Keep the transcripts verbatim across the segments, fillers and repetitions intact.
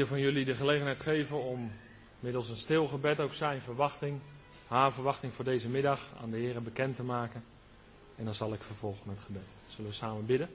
ieder van jullie de gelegenheid geven om middels een stil gebed ook zijn verwachting, haar verwachting voor deze middag aan de Heer bekend te maken. En dan zal ik vervolgen met gebed. Zullen we samen bidden?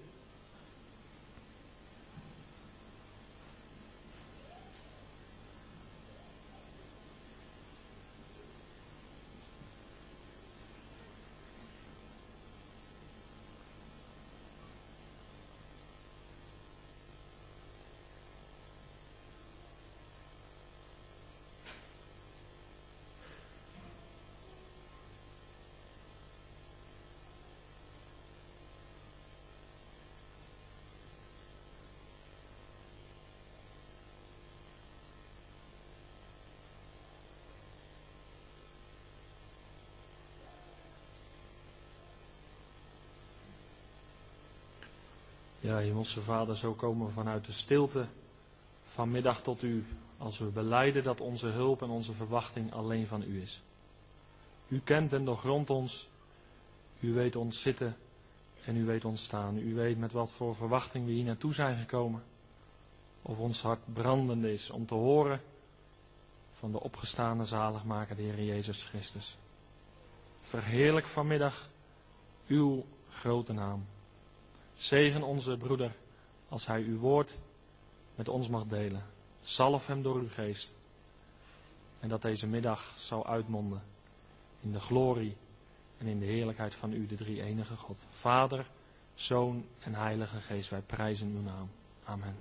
Ja, Hemelse Vader, zo komen we vanuit de stilte vanmiddag tot u, als we belijden dat onze hulp en onze verwachting alleen van u is. U kent en doorgrondt ons, u weet ons zitten en u weet ons staan. U weet met wat voor verwachting we hier naartoe zijn gekomen. Of ons hart brandend is om te horen van de opgestane zaligmaker, de Heer Jezus Christus. Verheerlijk vanmiddag uw grote naam. Zegen onze broeder als hij uw woord met ons mag delen. Zalf hem door uw geest. En dat deze middag zal uitmonden in de glorie en in de heerlijkheid van u, de drie enige God. Vader, Zoon en Heilige Geest, wij prijzen uw naam. Amen.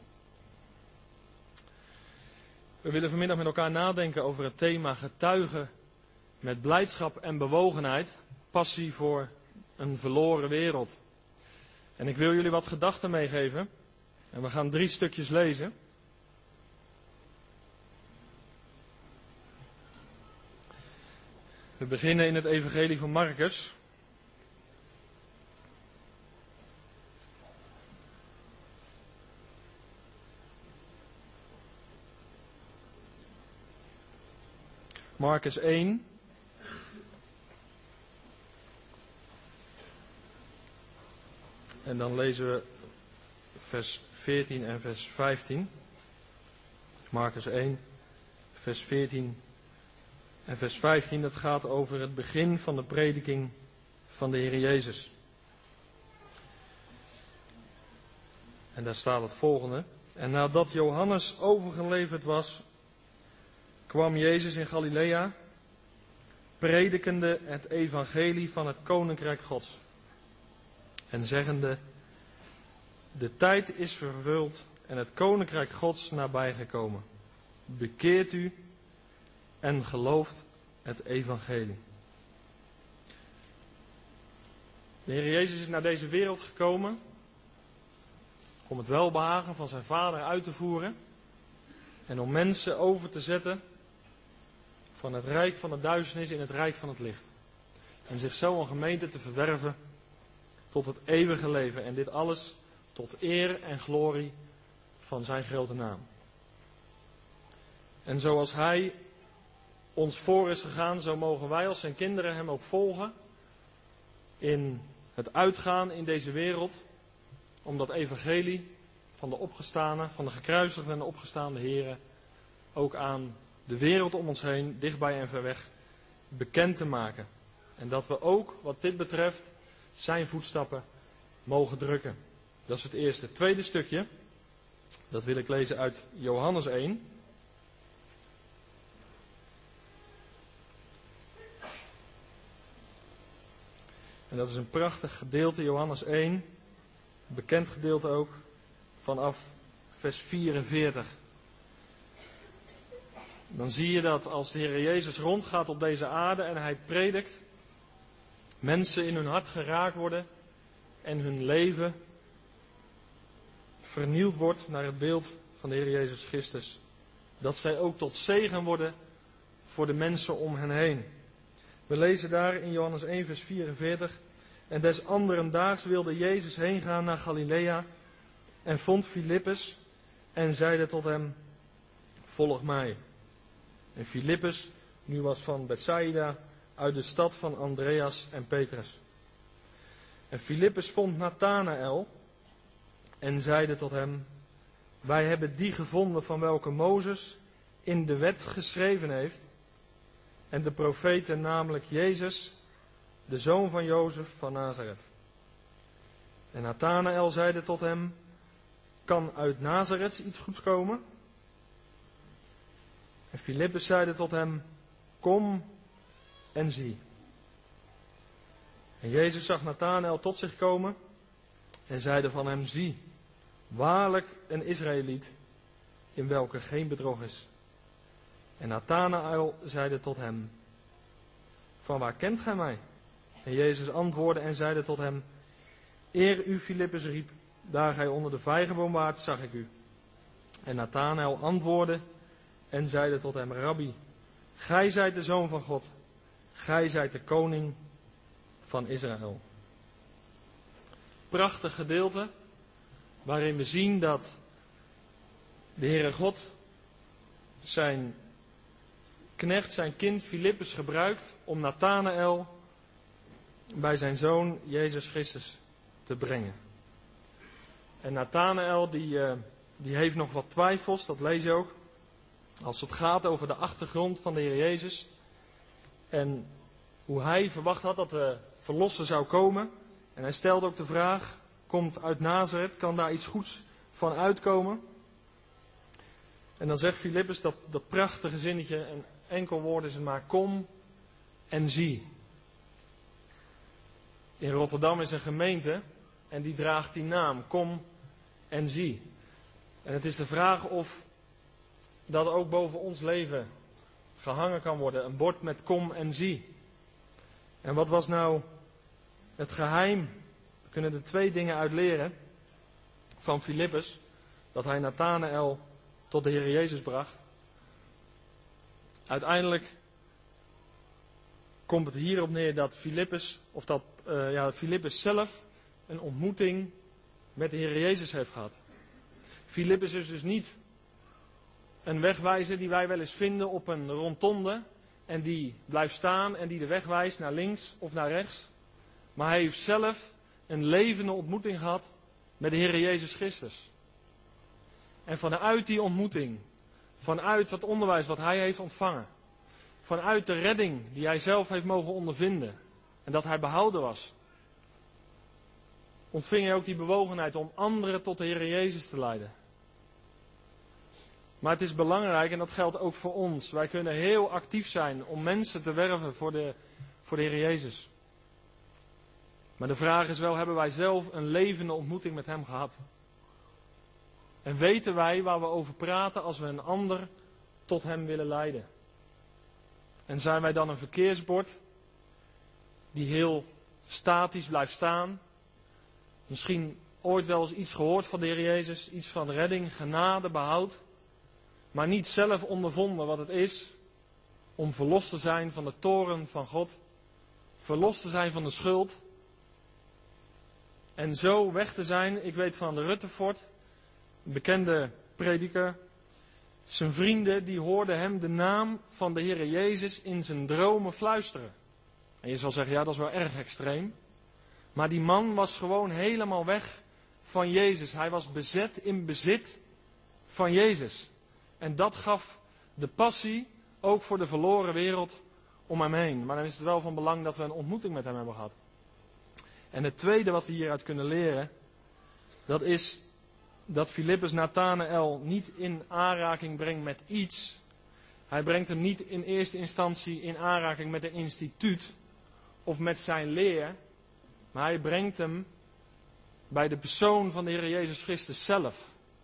We willen vanmiddag met elkaar nadenken over het thema getuigen met blijdschap en bewogenheid. Passie voor een verloren wereld. En ik wil jullie wat gedachten meegeven. En we gaan drie stukjes lezen. We beginnen in het evangelie van Marcus. Marcus één. En dan lezen we vers veertien en vers vijftien. Marcus één, vers veertien en vers vijftien. Dat gaat over het begin van de prediking van de Heer Jezus. En daar staat het volgende. En nadat Johannes overgeleverd was, kwam Jezus in Galilea, predikende het evangelie van het koninkrijk Gods. En zeggende, de tijd is vervuld en het koninkrijk Gods nabijgekomen. Bekeert u en gelooft het evangelie. De Heer Jezus is naar deze wereld gekomen om het welbehagen van zijn Vader uit te voeren en om mensen over te zetten van het rijk van de duisternis in het rijk van het licht. En zich zo een gemeente te verwerven tot het eeuwige leven. En dit alles tot eer en glorie van zijn grote naam. En zoals hij ons voor is gegaan, zo mogen wij als zijn kinderen hem ook volgen. In het uitgaan in deze wereld. Om dat evangelie van de opgestane, van de gekruisigde en de opgestaande Here ook aan de wereld om ons heen, dichtbij en ver weg, bekend te maken. En dat we ook, wat dit betreft, zijn voetstappen mogen drukken. Dat is het eerste. Het tweede stukje, dat wil ik lezen uit Johannes één. En dat is een prachtig gedeelte, Johannes één. Bekend gedeelte ook, vanaf vers vierenveertig. Dan zie je dat als de Heer Jezus rondgaat op deze aarde en hij predikt, mensen in hun hart geraakt worden en hun leven vernield wordt naar het beeld van de Heer Jezus Christus. Dat zij ook tot zegen worden voor de mensen om hen heen. We lezen daar in Johannes één vers vierenveertig. En des anderen daags wilde Jezus heen gaan naar Galilea en vond Filippus en zeide tot hem, volg mij. En Filippus nu was van Bethsaida, uit de stad van Andreas en Petrus. En Filippus vond Nathanaël en zeide tot hem, wij hebben die gevonden van welke Mozes in de wet geschreven heeft. En de profeten, namelijk Jezus, de zoon van Jozef van Nazareth. En Nathanael zeide tot hem, kan uit Nazareth iets goeds komen? En Filippus zeide tot hem, kom en zie. En Jezus zag Nathanael tot zich komen en zeide van hem, zie, waarlijk een Israëliet, in welke geen bedrog is. En Nathanael zeide tot hem, van waar kent gij mij? En Jezus antwoordde en zeide tot hem, eer u Filippus riep, daar gij onder de vijgenboom waart, zag ik u. En Nathanael antwoordde en zeide tot hem, Rabbi, gij zijt de Zoon van God, gij zijt de koning van Israël. Prachtig gedeelte, waarin we zien dat de Heere God zijn knecht, zijn kind Filippus gebruikt om Nathanael bij zijn zoon Jezus Christus te brengen. En Nathanael die, uh, die heeft nog wat twijfels, dat lees je ook. Als het gaat over de achtergrond van de Heer Jezus. En hoe hij verwacht had dat de verlosser zou komen. En hij stelde ook de vraag, komt uit Nazareth, kan daar iets goeds van uitkomen? En dan zegt Filippus dat, dat prachtige zinnetje, een enkel woord is het maar, kom en zie. In Rotterdam is een gemeente en die draagt die naam, kom en zie. En het is de vraag of dat ook boven ons leven gehangen kan worden, een bord met kom en zie. En wat was nou het geheim? We kunnen er twee dingen uit leren van Filippus, dat hij Nathanael tot de Heer Jezus bracht. Uiteindelijk komt het hierop neer dat Filippus, of dat uh, ja, Filippus zelf een ontmoeting met de Heer Jezus heeft gehad. Filippus is dus niet een wegwijzer die wij wel eens vinden op een rondonde en die blijft staan en die de weg wijst naar links of naar rechts. Maar hij heeft zelf een levende ontmoeting gehad met de Heer Jezus Christus. En vanuit die ontmoeting, vanuit dat onderwijs wat hij heeft ontvangen, vanuit de redding die hij zelf heeft mogen ondervinden en dat hij behouden was, ontving hij ook die bewogenheid om anderen tot de Heer Jezus te leiden. Maar het is belangrijk, en dat geldt ook voor ons, wij kunnen heel actief zijn om mensen te werven voor de, voor de Heer Jezus. Maar de vraag is wel, hebben wij zelf een levende ontmoeting met Hem gehad? En weten wij waar we over praten als we een ander tot Hem willen leiden? En zijn wij dan een verkeersbord die heel statisch blijft staan? Misschien ooit wel eens iets gehoord van de Heer Jezus, iets van redding, genade, behoud, maar niet zelf ondervonden wat het is om verlost te zijn van de toorn van God, verlost te zijn van de schuld en zo weg te zijn. Ik weet van de Rutherford, een bekende prediker, zijn vrienden die hoorden hem de naam van de Heer Jezus in zijn dromen fluisteren. En je zal zeggen, ja, dat is wel erg extreem. Maar die man was gewoon helemaal weg van Jezus. Hij was bezet in bezit van Jezus. En dat gaf de passie ook voor de verloren wereld om hem heen. Maar dan is het wel van belang dat we een ontmoeting met hem hebben gehad. En het tweede wat we hieruit kunnen leren, dat is dat Filippus Nathanael niet in aanraking brengt met iets. Hij brengt hem niet in eerste instantie in aanraking met een instituut of met zijn leer. Maar hij brengt hem bij de persoon van de Heer Jezus Christus zelf.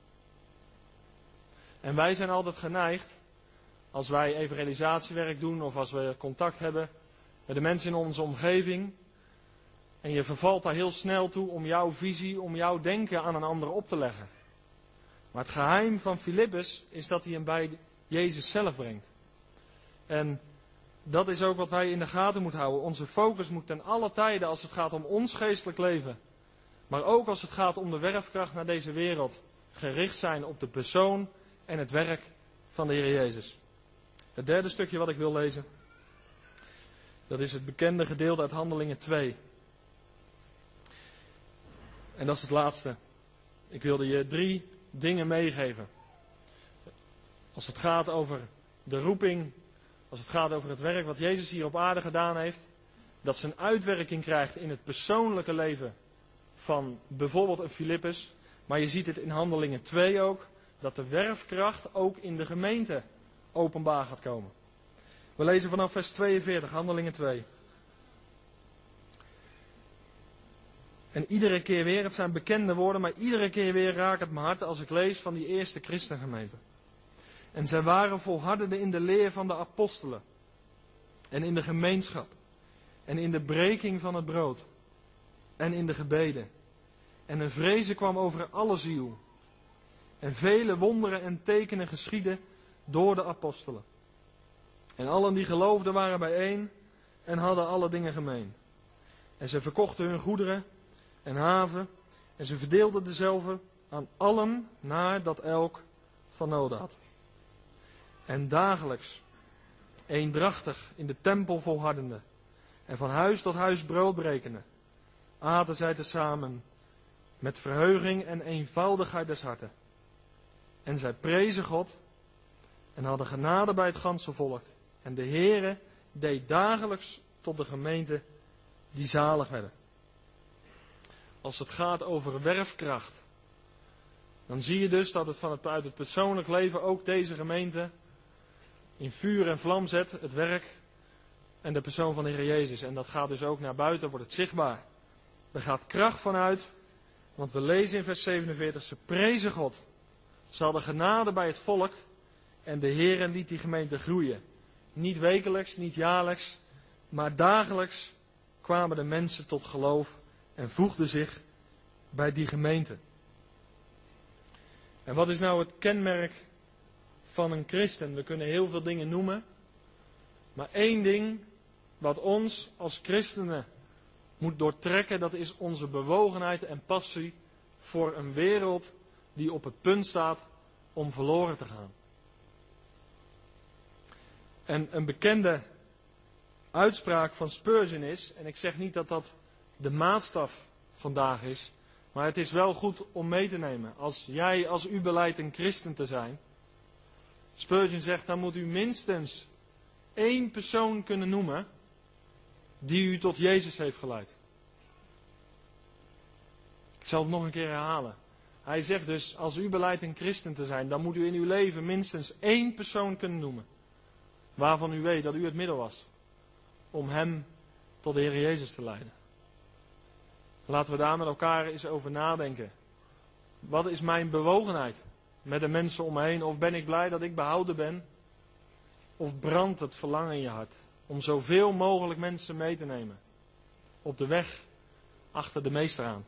En wij zijn altijd geneigd, als wij evangelisatiewerk doen of als we contact hebben met de mensen in onze omgeving, en je vervalt daar heel snel toe om jouw visie, om jouw denken aan een ander op te leggen. Maar het geheim van Filippus is dat hij hem bij Jezus zelf brengt. En dat is ook wat wij in de gaten moeten houden. Onze focus moet ten alle tijden, als het gaat om ons geestelijk leven, maar ook als het gaat om de werfkracht naar deze wereld, gericht zijn op de persoon en het werk van de Heer Jezus. Het derde stukje wat ik wil lezen, dat is het bekende gedeelte uit Handelingen twee. En dat is het laatste. Ik wilde je drie dingen meegeven. Als het gaat over de roeping, als het gaat over het werk wat Jezus hier op aarde gedaan heeft, dat zijn uitwerking krijgt in het persoonlijke leven van bijvoorbeeld een Filippus, maar je ziet het in Handelingen twee ook, dat de werfkracht ook in de gemeente openbaar gaat komen. We lezen vanaf vers tweeënveertig, Handelingen twee. En iedere keer weer, het zijn bekende woorden, maar iedere keer weer raakt het mijn hart als ik lees van die eerste christengemeente. En zij waren volhardende in de leer van de apostelen. En in de gemeenschap. En in de breking van het brood. En in de gebeden. En een vrezen kwam over alle ziel. En vele wonderen en tekenen geschiedden door de apostelen. En allen die geloofden waren bijeen en hadden alle dingen gemeen. En ze verkochten hun goederen en haven. En ze verdeelden dezelfde aan allen naar dat elk van nood had. En dagelijks, eendrachtig in de tempel volhardende en van huis tot huis brood brekende, aten zij tezamen met verheuging en eenvoudigheid des harten. En zij prezen God en hadden genade bij het ganse volk. En de Heere deed dagelijks tot de gemeente die zalig werden. Als het gaat over werfkracht, dan zie je dus dat het vanuit het persoonlijk leven ook deze gemeente in vuur en vlam zet, het werk en de persoon van de Heer Jezus. En dat gaat dus ook naar buiten, wordt het zichtbaar. Er gaat kracht vanuit, want we lezen in vers zevenenveertig, ze prezen God. Ze hadden genade bij het volk en de Heer liet die gemeente groeien. Niet wekelijks, niet jaarlijks, maar dagelijks kwamen de mensen tot geloof en voegden zich bij die gemeente. En wat is nou het kenmerk van een christen? We kunnen heel veel dingen noemen, maar één ding wat ons als christenen moet doortrekken, dat is onze bewogenheid en passie voor een wereld die op het punt staat om verloren te gaan. En een bekende uitspraak van Spurgeon is, en ik zeg niet dat dat de maatstaf vandaag is, maar het is wel goed om mee te nemen. Als jij, als u beleidt een christen te zijn, Spurgeon zegt, dan moet u minstens één persoon kunnen noemen die u tot Jezus heeft geleid. Ik zal het nog een keer herhalen. Hij zegt dus, als u beleidt een christen te zijn, dan moet u in uw leven minstens één persoon kunnen noemen. Waarvan u weet dat u het middel was om hem tot de Heer Jezus te leiden. Laten we daar met elkaar eens over nadenken. Wat is mijn bewogenheid met de mensen om me heen? Of ben ik blij dat ik behouden ben? Of brandt het verlangen in je hart om zoveel mogelijk mensen mee te nemen op de weg achter de meester aan?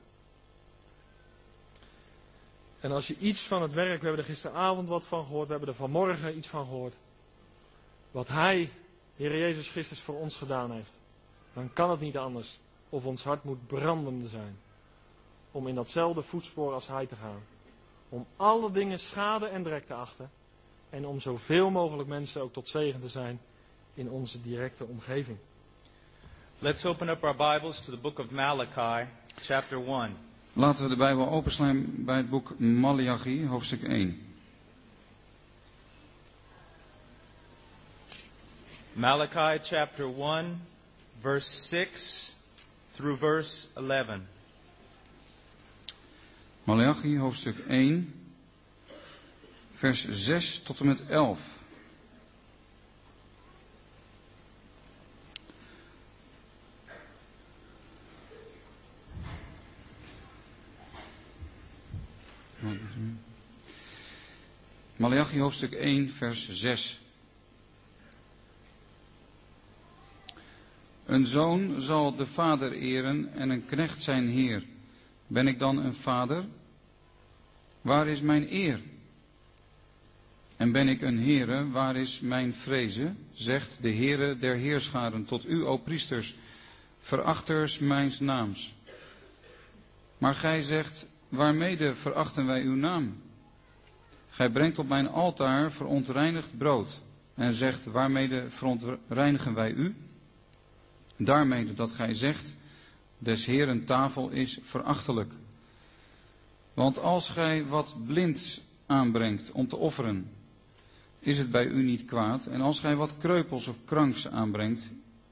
En als je iets van het werk, we hebben er gisteravond wat van gehoord, we hebben er vanmorgen iets van gehoord, wat Hij, Heer Jezus Christus, voor ons gedaan heeft, dan kan het niet anders of ons hart moet brandende zijn om in datzelfde voetspoor als Hij te gaan. Om alle dingen schade en drek te achten en om zoveel mogelijk mensen ook tot zegen te zijn in onze directe omgeving. Let's open up our Bibles to the book of Malachi, chapter one. Laten we de Bijbel openslaan bij het boek Maleachi, hoofdstuk één. Malachi chapter one, verse six through verse eleven. Maleachi, hoofdstuk één, vers zes tot en met elf. Maleachi, hoofdstuk één, vers zes. Een zoon zal de vader eren en een knecht zijn heer. Ben ik dan een vader? Waar is mijn eer? En ben ik een Heere, waar is mijn vrezen? Zegt de Heere der heerscharen tot u, o priesters, verachters mijns naams. Maar gij zegt, waarmede verachten wij uw naam? Gij brengt op mijn altaar verontreinigd brood en zegt, waarmede verontreinigen wij u? Daarmede dat gij zegt, des Heeren tafel is verachtelijk. Want als gij wat blinds aanbrengt om te offeren, is het bij u niet kwaad. En als gij wat kreupels of kranks aanbrengt,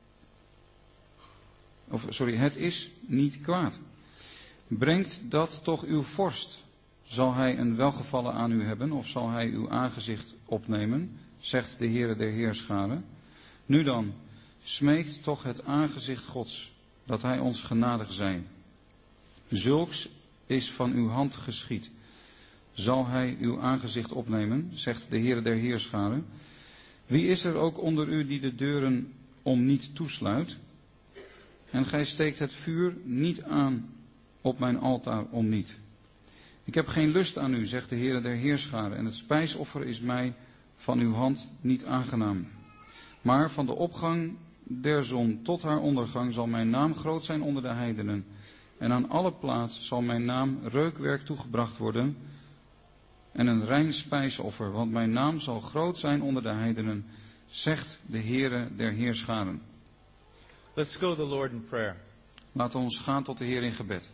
of sorry, het is niet kwaad. Brengt dat toch uw vorst. Zal hij een welgevallen aan u hebben, of zal hij uw aangezicht opnemen, zegt de Heere der Heerscharen. Nu dan, smeekt toch het aangezicht Gods, dat hij ons genadig zij. Zulks is van uw hand geschied. Zal hij uw aangezicht opnemen, zegt de Heere der Heerscharen. Wie is er ook onder u die de deuren om niet toesluit? En gij steekt het vuur niet aan op mijn altaar om niet. Ik heb geen lust aan u, zegt de Heere der Heerscharen, en het spijsoffer is mij van uw hand niet aangenaam. Maar van de opgang der zon tot haar ondergang zal mijn naam groot zijn onder de heidenen. En aan alle plaats zal mijn naam reukwerk toegebracht worden en een rein spijsoffer, want mijn naam zal groot zijn onder de heidenen, zegt de Heere der Heerscharen. Let's go to the Lord in prayer. Laten we ons gaan tot de Heer in gebed.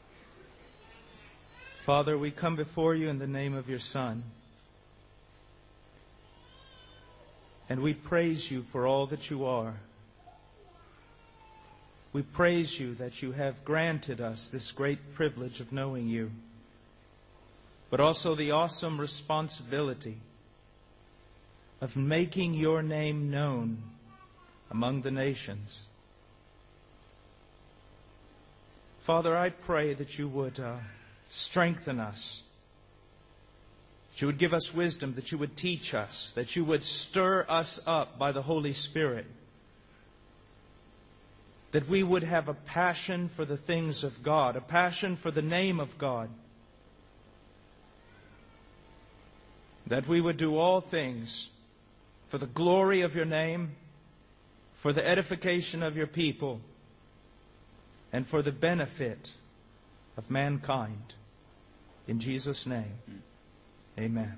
Father, we come before you in the name of your Son. And we praise you for all that you are. We praise you that you have granted us this great privilege of knowing you, but also the awesome responsibility of making your name known among the nations. Father, I pray that you would uh, strengthen us, that you would give us wisdom, that you would teach us, that you would stir us up by the Holy Spirit, that we would have a passion for the things of God, a passion for the name of God, that we would do all things for the glory of your name, for the edification of your people, and for the benefit of mankind. In Jesus' name, amen.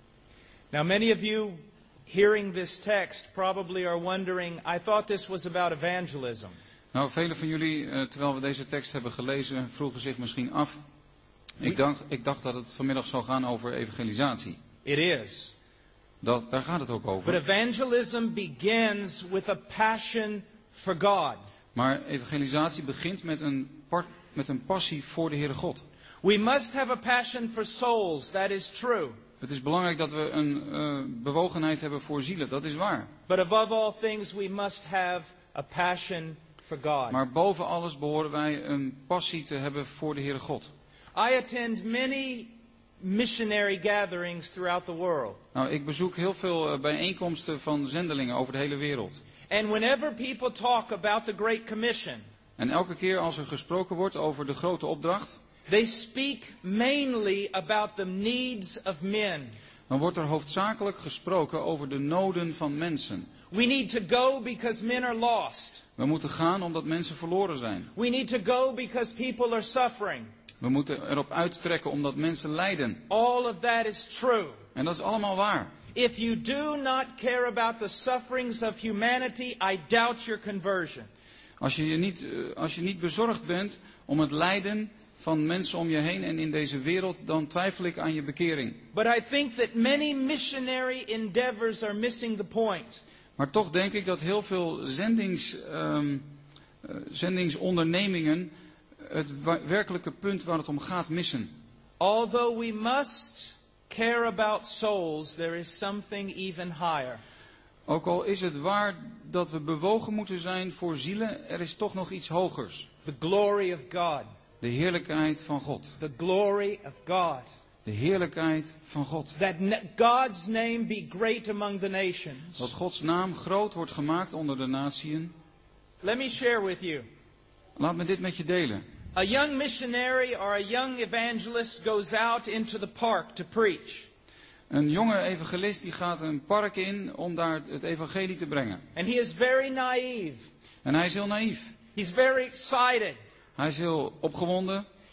Now, many of you hearing this text probably are wondering, I thought this was about evangelism. Nou, velen van jullie, uh, terwijl we deze tekst hebben gelezen, vroegen zich misschien af. Ik dacht, ik dacht dat het vanmiddag zou gaan over evangelisatie. It is. Dat, daar gaat het ook over. But evangelism begins with a passion for God. Maar evangelisatie begint met een, part, met een passie voor de Heere God. We must have a passion for souls, that is true. Het is belangrijk dat we een uh, bewogenheid hebben voor zielen, dat is waar. But above all things we must have a passion for God. Maar boven alles behoren wij een passie te hebben voor de Heere God. I attend many missionary gatherings throughout the world. Nou, ik bezoek heel veel uh, bijeenkomsten van zendelingen over de hele wereld. And whenever people talk about the Great Commission, En elke keer als er gesproken wordt over de grote opdracht, they speak mainly about the needs of men. dan wordt er hoofdzakelijk gesproken over de noden van mensen. We need to go because men are lost. We moeten gaan omdat mensen verloren zijn. We need to go because people are suffering. We moeten erop uittrekken omdat mensen lijden. All of that is true. En dat is allemaal waar. If you do not care about the sufferings of humanity, I doubt your conversion. Als je, je niet, als je niet bezorgd bent om het lijden van mensen om je heen en in deze wereld, dan twijfel ik aan je bekering. But I think that many missionary endeavors are missing the point. Maar toch denk ik dat heel veel zendings, um, uh, zendingsondernemingen het wa- werkelijke punt waar het om gaat missen. Although we must care about souls, there is something even higher. Ook al is het waar dat we bewogen moeten zijn voor zielen, er is toch nog iets hogers. The glory of God. De heerlijkheid van God. The glory of God. De heerlijkheid van God. That na- God's name be great among the nations. Dat Gods naam groot wordt gemaakt onder de natieën. Let me share with you. Laat me dit met je delen. A young missionary or a young evangelist goes out into the park to preach. Een jonge evangelist die gaat een park in om daar het evangelie te brengen. And he is very naive. En hij is heel naïef. He's very excited. Hij is heel opgewonden.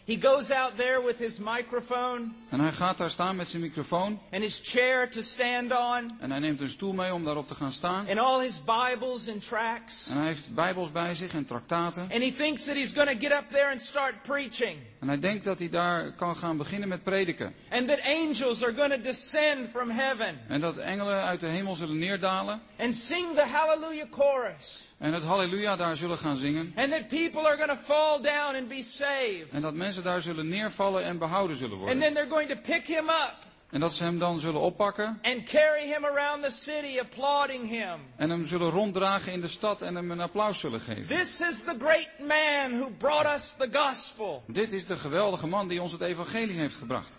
He goes out there with his microphone En hij gaat daar staan met zijn microfoon. and his chair to stand on En hij neemt een stoel mee om daarop te gaan staan. and all his Bibles and tracts. En hij heeft bijbels bij zich en traktaten. And he thinks that he's going to get up there and start preaching. En hij denkt dat hij daar kan gaan beginnen met prediken. And that angels are going to descend from heaven En dat engelen uit de hemel zullen neerdalen. and sing the Hallelujah chorus. En het halleluja daar zullen gaan zingen. And that people are going to fall down and be saved. En dat mensen daar zullen neervallen en behouden zullen And worden. then they're going to pick him up En dat ze hem dan zullen oppakken. and carry him around the city, applauding him. En hem zullen ronddragen in de stad en hem een applaus zullen geven. This is the great man who brought us the gospel. Dit is de geweldige man die ons het evangelie heeft gebracht.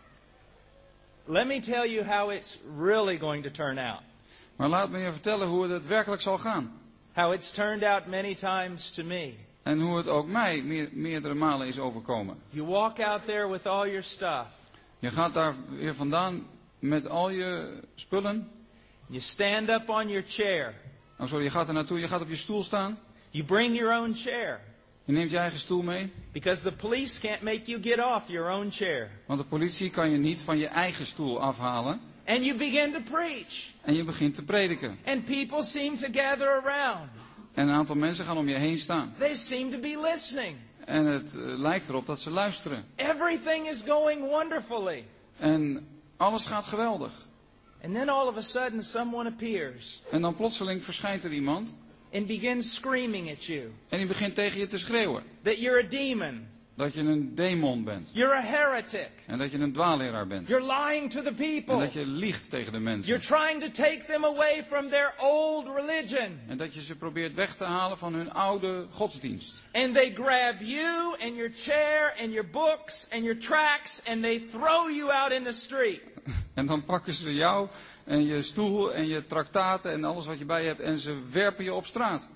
Let me tell you how it's really going to turn out. Maar laat me je vertellen hoe het werkelijk zal gaan. How it's turned out many times to me. En hoe het ook mij meer, meerdere malen is overkomen. You walk out there with all your stuff. Je gaat daar weer vandaan met al je spullen. You stand up on your chair. Oh sorry, je gaat er naartoe, je gaat op je stoel staan. You bring your own chair. Je neemt je eigen stoel mee. Because the police can't make you get off your own chair. Want de politie kan je niet van je eigen stoel afhalen. And you begin to preach. En je begint te prediken. And people seem to gather around. En een aantal mensen gaan om je heen staan. They seem to be listening. En het uh, lijkt erop dat ze luisteren. Everything is going wonderfully. En alles gaat geweldig. And then all of a sudden someone appears En dan plotseling verschijnt er iemand. and begins screaming at you En die begint tegen je te schreeuwen. that you're a demon. Dat je een demon bent. You're a heretic. En dat je een dwaalleraar bent. You're lying to the En people. dat je liegt tegen de mensen. You're trying to take them away from their old religion. En dat je ze probeert weg te halen van hun oude godsdienst. And they grab you and your chair and your books and your tracts and they throw you out in the street. En dan pakken ze jou en je stoel en je traktaten en alles wat je bij je hebt en ze werpen je op straat.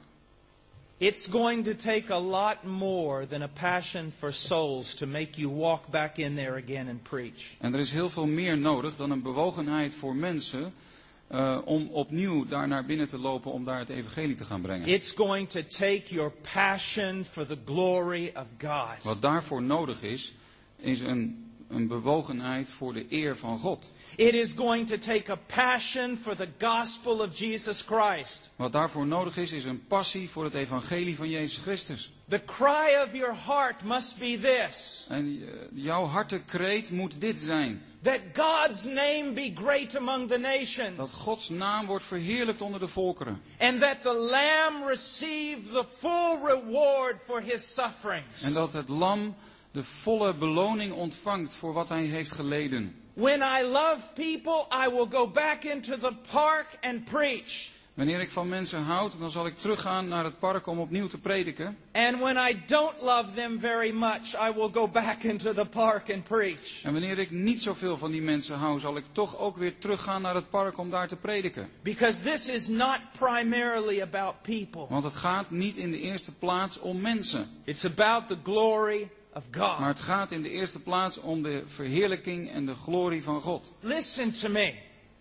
It's going to take a lot more than a passion for souls to make you walk back in there again and preach. En er is heel veel meer nodig dan een bewogenheid voor mensen uh, om opnieuw daar naar binnen te lopen om daar het evangelie te gaan brengen. It's going to take your passion for the glory of God. Wat daarvoor nodig is, is een, een bewogenheid voor de eer van God. It is going to take a passion for the gospel of Jesus Christ. Wat daarvoor nodig is, is een passie voor het evangelie van Jezus Christus. The cry of your heart must be this. En uh, jouw hartekreet moet dit zijn. That God's name be great among the nations. Dat Gods naam wordt verheerlijkt onder de volkeren. And that the Lamb receive the full reward for his sufferings. En dat het lam de volle beloning ontvangt voor wat hij heeft geleden. When I love people, I will go back into the park and preach. Wanneer ik van mensen houd, dan zal ik teruggaan naar het park om opnieuw te prediken. And when I don't love them very much, I will go back into the park and preach. En wanneer ik niet zoveel van die mensen hou, zal ik toch ook weer teruggaan naar het park om daar te prediken. Because this is not primarily about people. Want het gaat niet in de eerste plaats om mensen. It's about the glory of God. Maar het gaat in de eerste plaats om de verheerlijking en de glorie van God. Listen to me.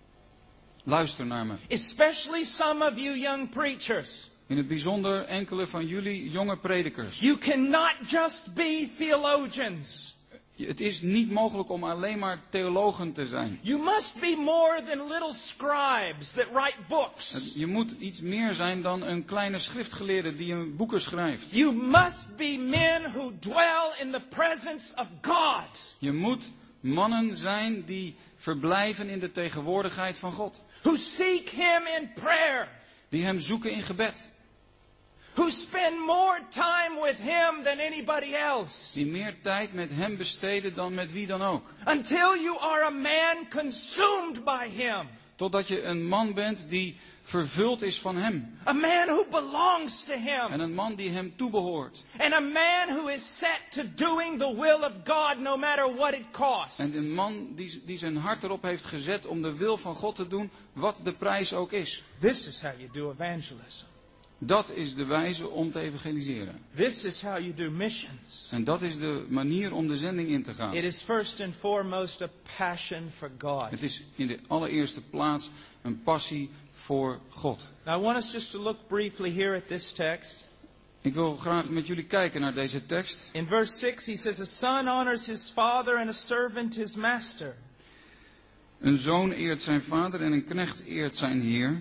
Luister naar me. Especially some of you young preachers. In het bijzonder enkele van jullie jonge predikers. You cannot just be theologians. Het is niet mogelijk om alleen maar theologen te zijn. You must be more than little scribes that write books. Je moet iets meer zijn dan een kleine schriftgeleerde die een boeken schrijft. You must be men who dwell in the presence of God. Je moet mannen zijn die verblijven in de tegenwoordigheid van God. Who seek him in prayer. Die hem zoeken in gebed. Who spend more time with him than anybody else. Die meer tijd met hem besteden dan met wie dan ook. Until you are a man consumed by him. Totdat je een man bent die vervuld is van hem. A man who belongs to him. En een man die hem toebehoort. And a man who is set to doing the will of God no matter what it costs. En een man die, die zijn hart erop heeft gezet om de wil van God te doen, wat de prijs ook is. This is how you do evangelism. Dat is de wijze om te evangeliseren. This is how you do missions. En dat is de manier om de zending in te gaan. It is first and foremost a passion for God. Het is in de allereerste plaats een passie voor God. Now I want us just to look briefly here at this text. Ik Ik wil graag met jullie kijken naar deze tekst. In verse six he says, a son honors his father and a servant his master. Een zoon eert zijn vader en een knecht eert zijn heer.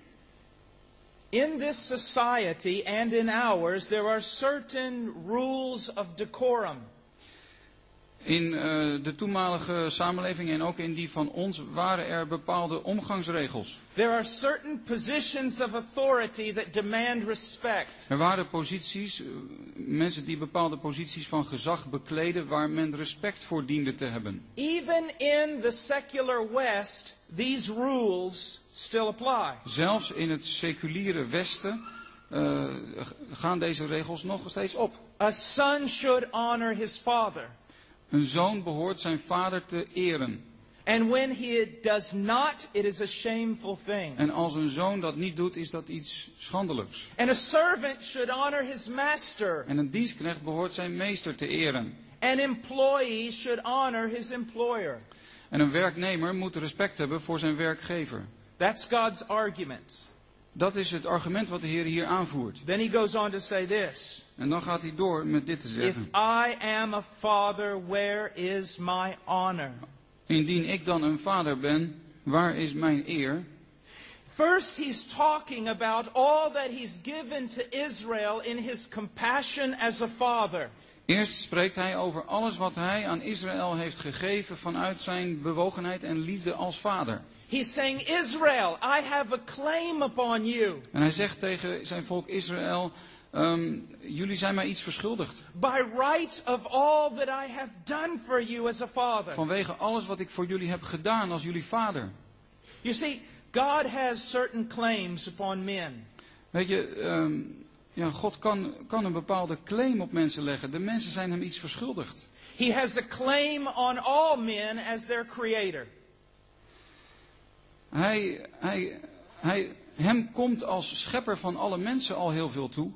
In this society and in ours, there are certain rules of decorum. In uh, de toenmalige samenleving en ook in die van ons waren er bepaalde omgangsregels. There are certain positions of authority that demand respect. Er waren posities, uh, mensen die bepaalde posities van gezag bekleden waar men respect voor diende te hebben. Even in the secular West, these rules still apply. Zelfs in het seculiere Westen uh, gaan deze regels nog steeds op. A son should honor his father. Een zoon behoort zijn vader te eren. And when he does not, it is a shameful thing. En als een zoon dat niet doet, is dat iets schandelijks. And a servant should honor his master. En een dienstknecht behoort zijn meester te eren. An employee should honor his employer. En een werknemer moet respect hebben voor zijn werkgever. That's God's argument. Dat is het argument wat de Heer hier aanvoert. Then he goes on to say this. En dan gaat hij door met dit te If zeggen. I am a father, where is my honor? Indien ik dan een vader ben, waar is mijn eer? First, he's talking about all that he's given to Israel in his compassion as a father. Eerst spreekt hij over alles wat hij aan Israël heeft gegeven vanuit zijn bewogenheid en liefde als vader. He's saying, Israel, I have a claim upon you. En hij zegt tegen zijn volk Israël, um, jullie zijn mij iets verschuldigd. By right of all that I have done for you as a father. Vanwege alles wat ik voor jullie heb gedaan als jullie vader. You see, God has certain claims upon men. Weet je, um, ja, God kan, kan een bepaalde claim op mensen leggen. De mensen zijn hem iets verschuldigd. He has a claim on all men as their creator. Hij, hij, hij, hem komt als schepper van alle mensen al heel veel toe.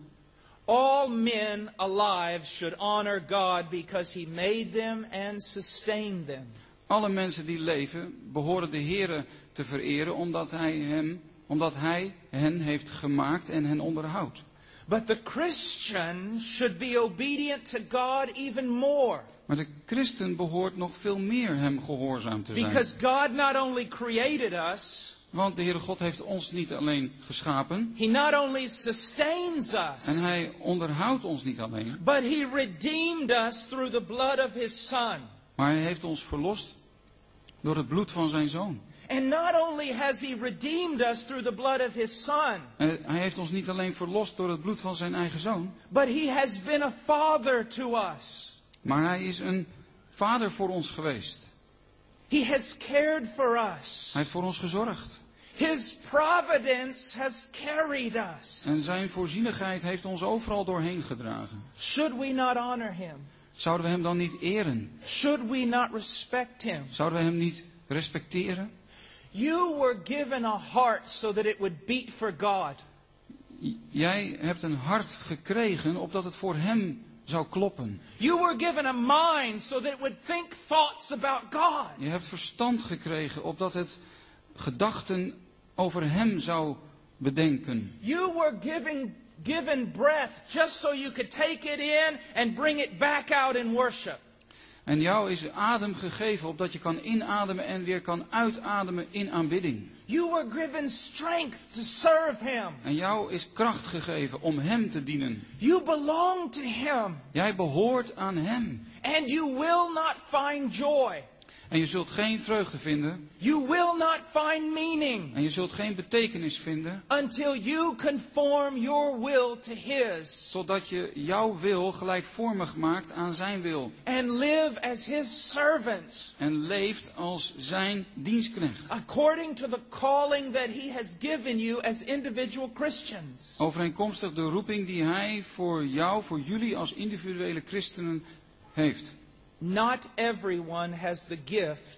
All men alive should honor God because he made them and sustained them. Alle mensen die leven behoren de Heere te vereren omdat hij, hem, omdat hij hen heeft gemaakt en hen onderhoudt. But the Christian should be obedient to God even more. Maar de christen behoort nog veel meer hem gehoorzaam te zijn. Because God not only created us, Want de Heere God heeft ons niet alleen geschapen. he not only sustains us, En hij onderhoudt ons niet alleen. but he redeemed us through the blood of his son. Maar hij heeft ons verlost door het bloed van zijn zoon. And not only has he redeemed us through the blood of his son, En hij heeft ons niet alleen verlost door het bloed van zijn eigen zoon. but he has been a father to us. Maar hij is een vader voor ons geweest. He has cared for us. Hij heeft voor ons gezorgd. His providence has carried us. En zijn voorzienigheid heeft ons overal doorheen gedragen. Should we not honor him? Zouden we hem dan niet eren? Should we not respect him? Zouden we hem niet respecteren? You were given a heart so that it would beat for God. J- Jij hebt een hart gekregen opdat het voor hem zou kloppen. You were given a mind so that it would think thoughts about God. Je hebt verstand gekregen opdat het gedachten over hem zou bedenken. You were given, given breath just so you could take it in and bring it back out in worship. En jou is adem gegeven opdat je kan inademen en weer kan uitademen in aanbidding. You were given strength to serve him. En jou is kracht gegeven om hem te dienen. You belong to him. Jij behoort aan hem. And you will not find joy. En je zult geen vreugde vinden. You will not find meaning. En je zult geen betekenis vinden. Until you conform your will to his. Totdat je jouw wil gelijkvormig maakt aan zijn wil. And live as his servants. En leeft als zijn dienstknecht. According to the calling that he has given you as individual Christians. Overeenkomstig de roeping die hij voor jou, voor jullie als individuele christenen heeft. Not everyone has the gift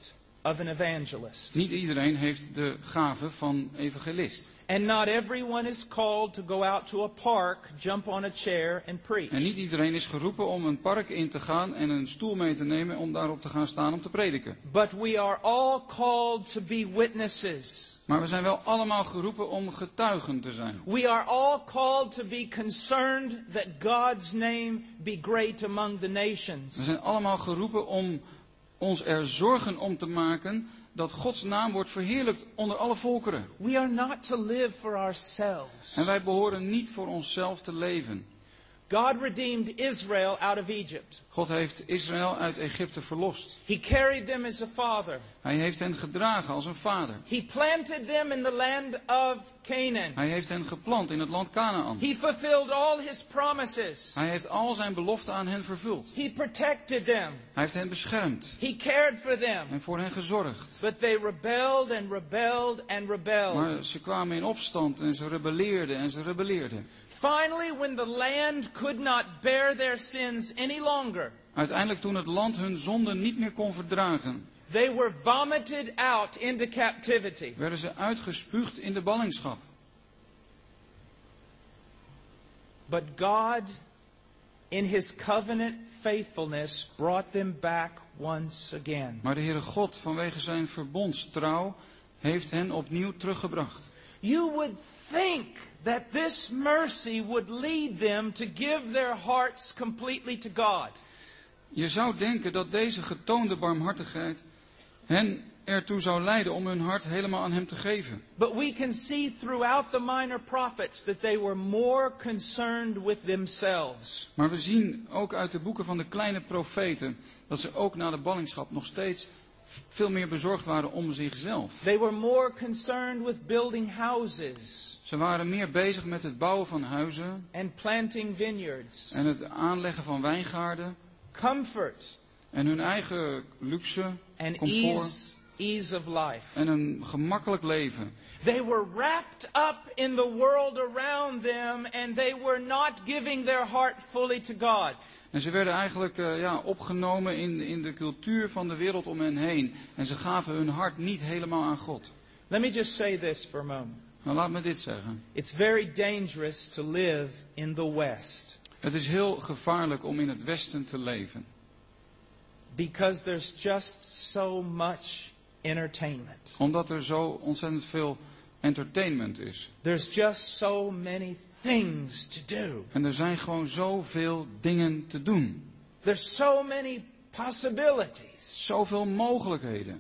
of an evangelist. Niet iedereen heeft de gave van evangelist. And not everyone is called to go out to a park, jump on a chair and preach. En niet iedereen is geroepen om een park in te gaan en een stoel mee te nemen om daarop te gaan staan om te prediken. But we are all called to be witnesses. Maar we zijn wel allemaal geroepen om getuigen te zijn. We are all called to be concerned that God's name be great among the nations. We zijn allemaal geroepen om ons er zorgen om te maken dat Gods naam wordt verheerlijkt onder alle volkeren. We are not to live for ourselves. En wij behoren niet voor onszelf te leven. God redeemed Israel out of Egypt. God heeft Israël uit Egypte verlost. He carried them as a father. Hij heeft hen gedragen als een vader. He planted them in the land of Canaan. Hij heeft hen geplant in het land Kanaan. He fulfilled all his promises. Hij heeft al zijn beloften aan hen vervuld. He protected them. Hij heeft hen beschermd He cared for them. en voor hen gezorgd. But they rebelled and rebelled and rebelled. Maar ze kwamen in opstand en ze rebelleerden en ze rebelleerden. Finally, when the land could not bear their sins any longer, Uiteindelijk toen het land hun zonden niet meer kon verdragen, they were vomited out into captivity. werden ze uitgespuugd in de ballingschap. But God, in his covenant faithfulness, brought them back once again. Maar de Heere God, vanwege zijn verbondstrouw, heeft hen opnieuw teruggebracht. You would think that this mercy would lead them to give their hearts completely to God. Je zou denken dat deze getoonde barmhartigheid hen ertoe zou leiden om hun hart helemaal aan hem te geven. But we can see throughout the minor prophets that they were more concerned with themselves. Maar we zien ook uit de boeken van de kleine profeten dat ze ook na de ballingschap nog steeds veel meer bezorgd waren om zichzelf. They were more concerned with building houses Ze waren meer bezig met het bouwen van huizen and planting vineyards, en het aanleggen van wijngaarden comfort en hun eigen luxe, and comfort ease, ease of life. en een gemakkelijk leven. They were wrapped up in the world around them and they were not giving their heart fully to God. En ze werden eigenlijk uh, ja, opgenomen in, in de cultuur van de wereld om hen heen. En ze gaven hun hart niet helemaal aan God. Let me just say this for a moment. Nou, laat me dit zeggen. It's very dangerous to live in the West Het is heel gevaarlijk om in het Westen te leven. because there's just so much entertainment. Omdat er zo ontzettend veel entertainment is. There's just so many things to do. En er zijn gewoon zoveel dingen te doen. There's so many possibilities. Zoveel mogelijkheden.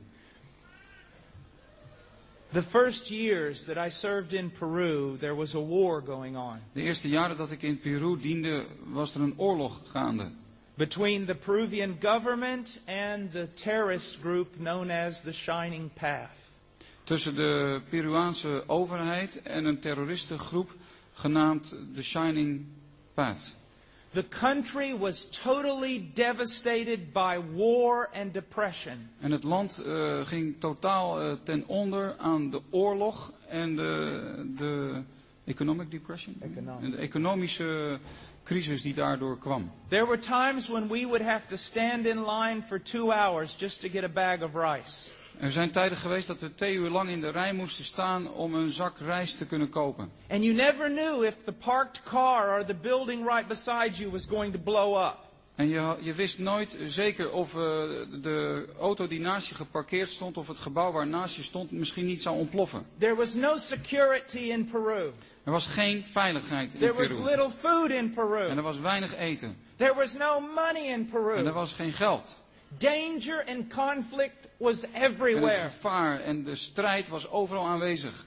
The first years that I served in Peru, there was a war going on De eerste jaren dat ik in Peru diende, was er een oorlog gaande. between the Peruvian government and the terrorist group known as the Shining Path. Tussen de Peruaanse overheid en een terroristengroep genaamd The Shining Path. The country was totally devastated by war and depression. En het land uh, ging totaal uh, ten onder aan de oorlog en de, de economic depression. Economic. En de economische crisis die daardoor kwam. There were times when we would have to stand in line for two hours just to get a bag of rice. Er zijn tijden geweest dat we twee uur lang in de rij moesten staan om een zak rijst te kunnen kopen. And you never knew if the parked car or the building right beside you was going to blow up. En je, je wist nooit zeker of uh, de auto die naast je geparkeerd stond of het gebouw waar naast je stond misschien niet zou ontploffen. There was no security in Peru. Er was geen veiligheid in There was Peru. little food in En Peru. er was weinig eten. There was no money in En Peru. er was geen geld. Danger and conflict was En everywhere. het gevaar en de strijd was overal aanwezig.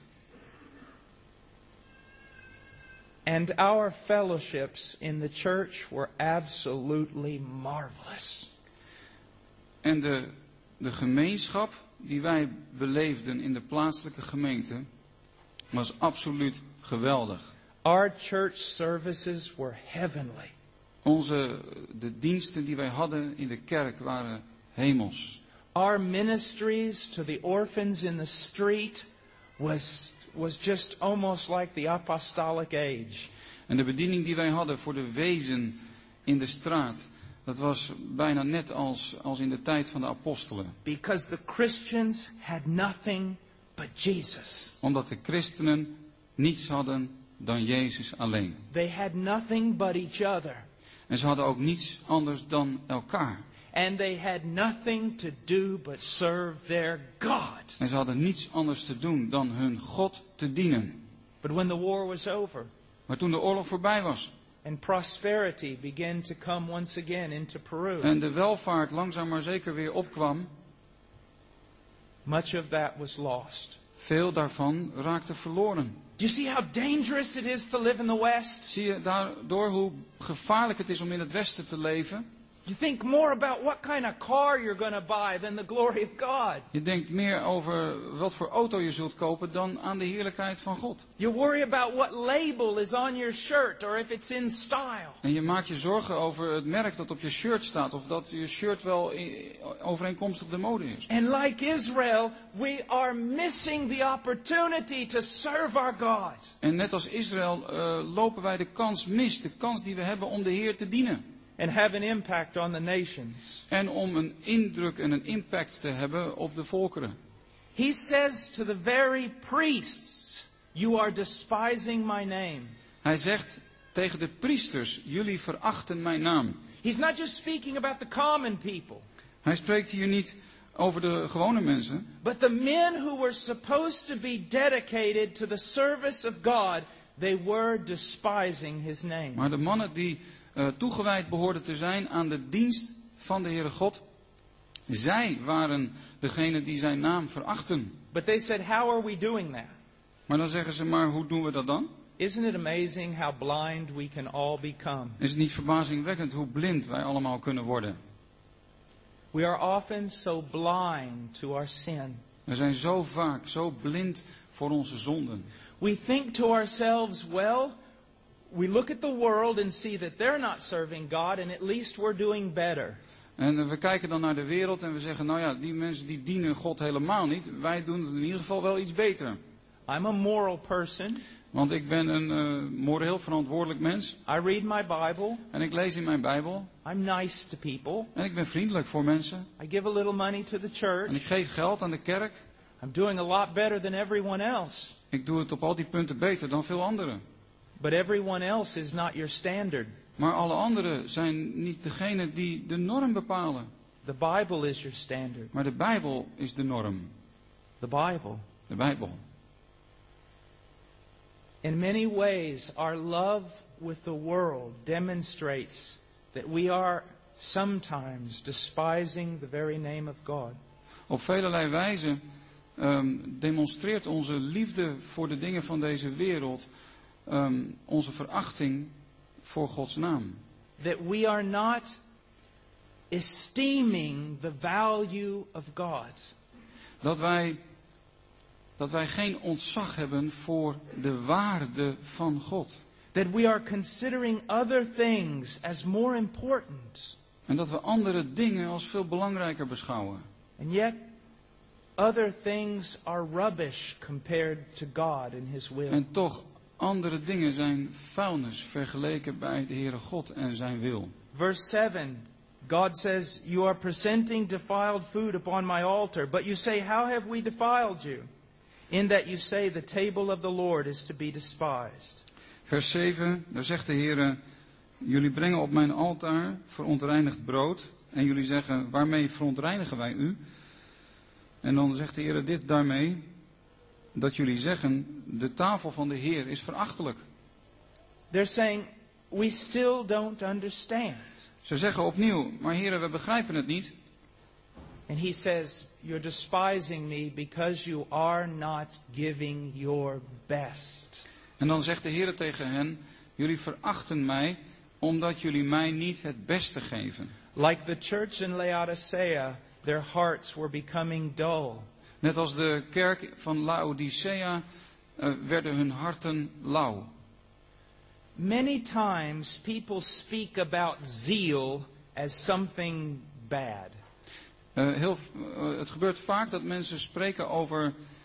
And our fellowships in the church were absolutely marvelous. En de, de gemeenschap die wij beleefden in de plaatselijke gemeente was absoluut geweldig. Our church services were heavenly. Onze, de diensten die wij hadden in de kerk waren hemels. Our ministries to the orphans in the street was, was just almost like the apostolic age. En de bediening die wij hadden voor de wezen in de straat Dat was bijna net als, als in de tijd van de apostelen. Because the Christians had nothing but Jesus. Omdat de christenen niets hadden dan Jezus alleen. They had nothing but each other. En ze hadden ook niets anders dan elkaar. And they had nothing to do but serve their God. En ze hadden niets anders te doen dan hun God te dienen. But when the war was over, Maar toen de oorlog voorbij was and prosperity began to come once again into Peru, en de welvaart langzaam maar zeker weer opkwam, much of that was lost. veel daarvan raakte verloren. Do you see how dangerous it is to live in the West? Zie je daardoor hoe gevaarlijk het is om in het Westen te leven? You think more about what kind of car you're going to buy than the glory of God. Je denkt meer over wat voor auto je zult kopen dan aan de heerlijkheid van God. You worry about what label is on your shirt or if it's in style. En je maakt je zorgen over het merk dat op je shirt staat, of dat je shirt wel overeenkomstig de mode is. And like Israel, we are missing the opportunity to serve our God. En net als Israël uh, lopen wij de kans mis, de kans die we hebben om de Heer te dienen. And have an impact on the nations. En om een indruk en een impact te hebben op de volkeren. He says to the very priests, you are despising my name. Hij zegt tegen de priesters, jullie verachten mijn naam. He's not just speaking about the common people. Hij spreekt hier niet over de gewone mensen. But the men who were supposed to be dedicated to the service of God, they were despising his name. Maar de mannen die uh, toegewijd behoorden te zijn aan de dienst van de Heere God, zij waren degene die zijn naam verachten. But they said, how are we doing that? Maar dan zeggen ze, maar hoe doen we dat dan? Isn't it amazing how blind we can all become? Is het niet verbazingwekkend hoe blind wij allemaal kunnen worden? We are often so blind to our sin. We zijn zo vaak zo blind voor onze zonden. We think to ourselves, well, we look at the world and see that they're not serving God and at least we're doing better. En we kijken dan naar de wereld en we zeggen, nou ja, die mensen die dienen God helemaal niet. Wij doen het in ieder geval wel iets beter. I'm a moral person. Want ik ben een uh, moreel verantwoordelijk mens. I read my Bible. En ik lees in mijn Bijbel. I'm nice to people. En ik ben vriendelijk voor mensen. I give a little money to the church. En ik geef geld aan de kerk. I'm doing a lot better than everyone else. Ik doe het op al die punten beter dan veel anderen. But everyone else is not your standard. Maar alle anderen zijn niet degene die de norm bepalen. The Bible is your standard. Maar de Bijbel is de norm. The Bible. De Bijbel. In many ways, our love with the world demonstrates that we are sometimes despising the very name of God. Op velelei wijze um, demonstreert onze liefde voor de dingen van deze wereld um, onze verachting voor Gods naam. That we are not esteeming the value of God. Dat wij, dat wij geen ontzag hebben voor de waarde van God. That we are considering other things as more important. En dat we andere dingen als veel belangrijker beschouwen. And yet, other things are rubbish compared to God and His will. En toch, andere dingen zijn vuilnis vergeleken bij de Heere God en zijn wil. Verse seven, God says, you are presenting defiled food upon my altar, but you say, how have we defiled you? In that you say, the table of the Lord is to be despised. Vers zeven, daar zegt de Heere, jullie brengen op mijn altaar verontreinigd brood. En jullie zeggen, waarmee verontreinigen wij u? En dan zegt de Heere dit daarmee, dat jullie zeggen, de tafel van de Heer is verachtelijk. They're saying, we still don't understand. Ze zeggen opnieuw, maar Heere, we begrijpen het niet. And He says, you're despising me because you are not giving your best. En dan zegt de Heere tegen hen, jullie verachten mij, omdat jullie mij niet het beste geven. Like the church in Laodicea, their hearts were becoming dull. Net als de kerk van Laodicea uh, werden hun harten lauw. Many times people speak about zeal as something bad. Uh, heel, uh, het gebeurt vaak dat mensen spreken over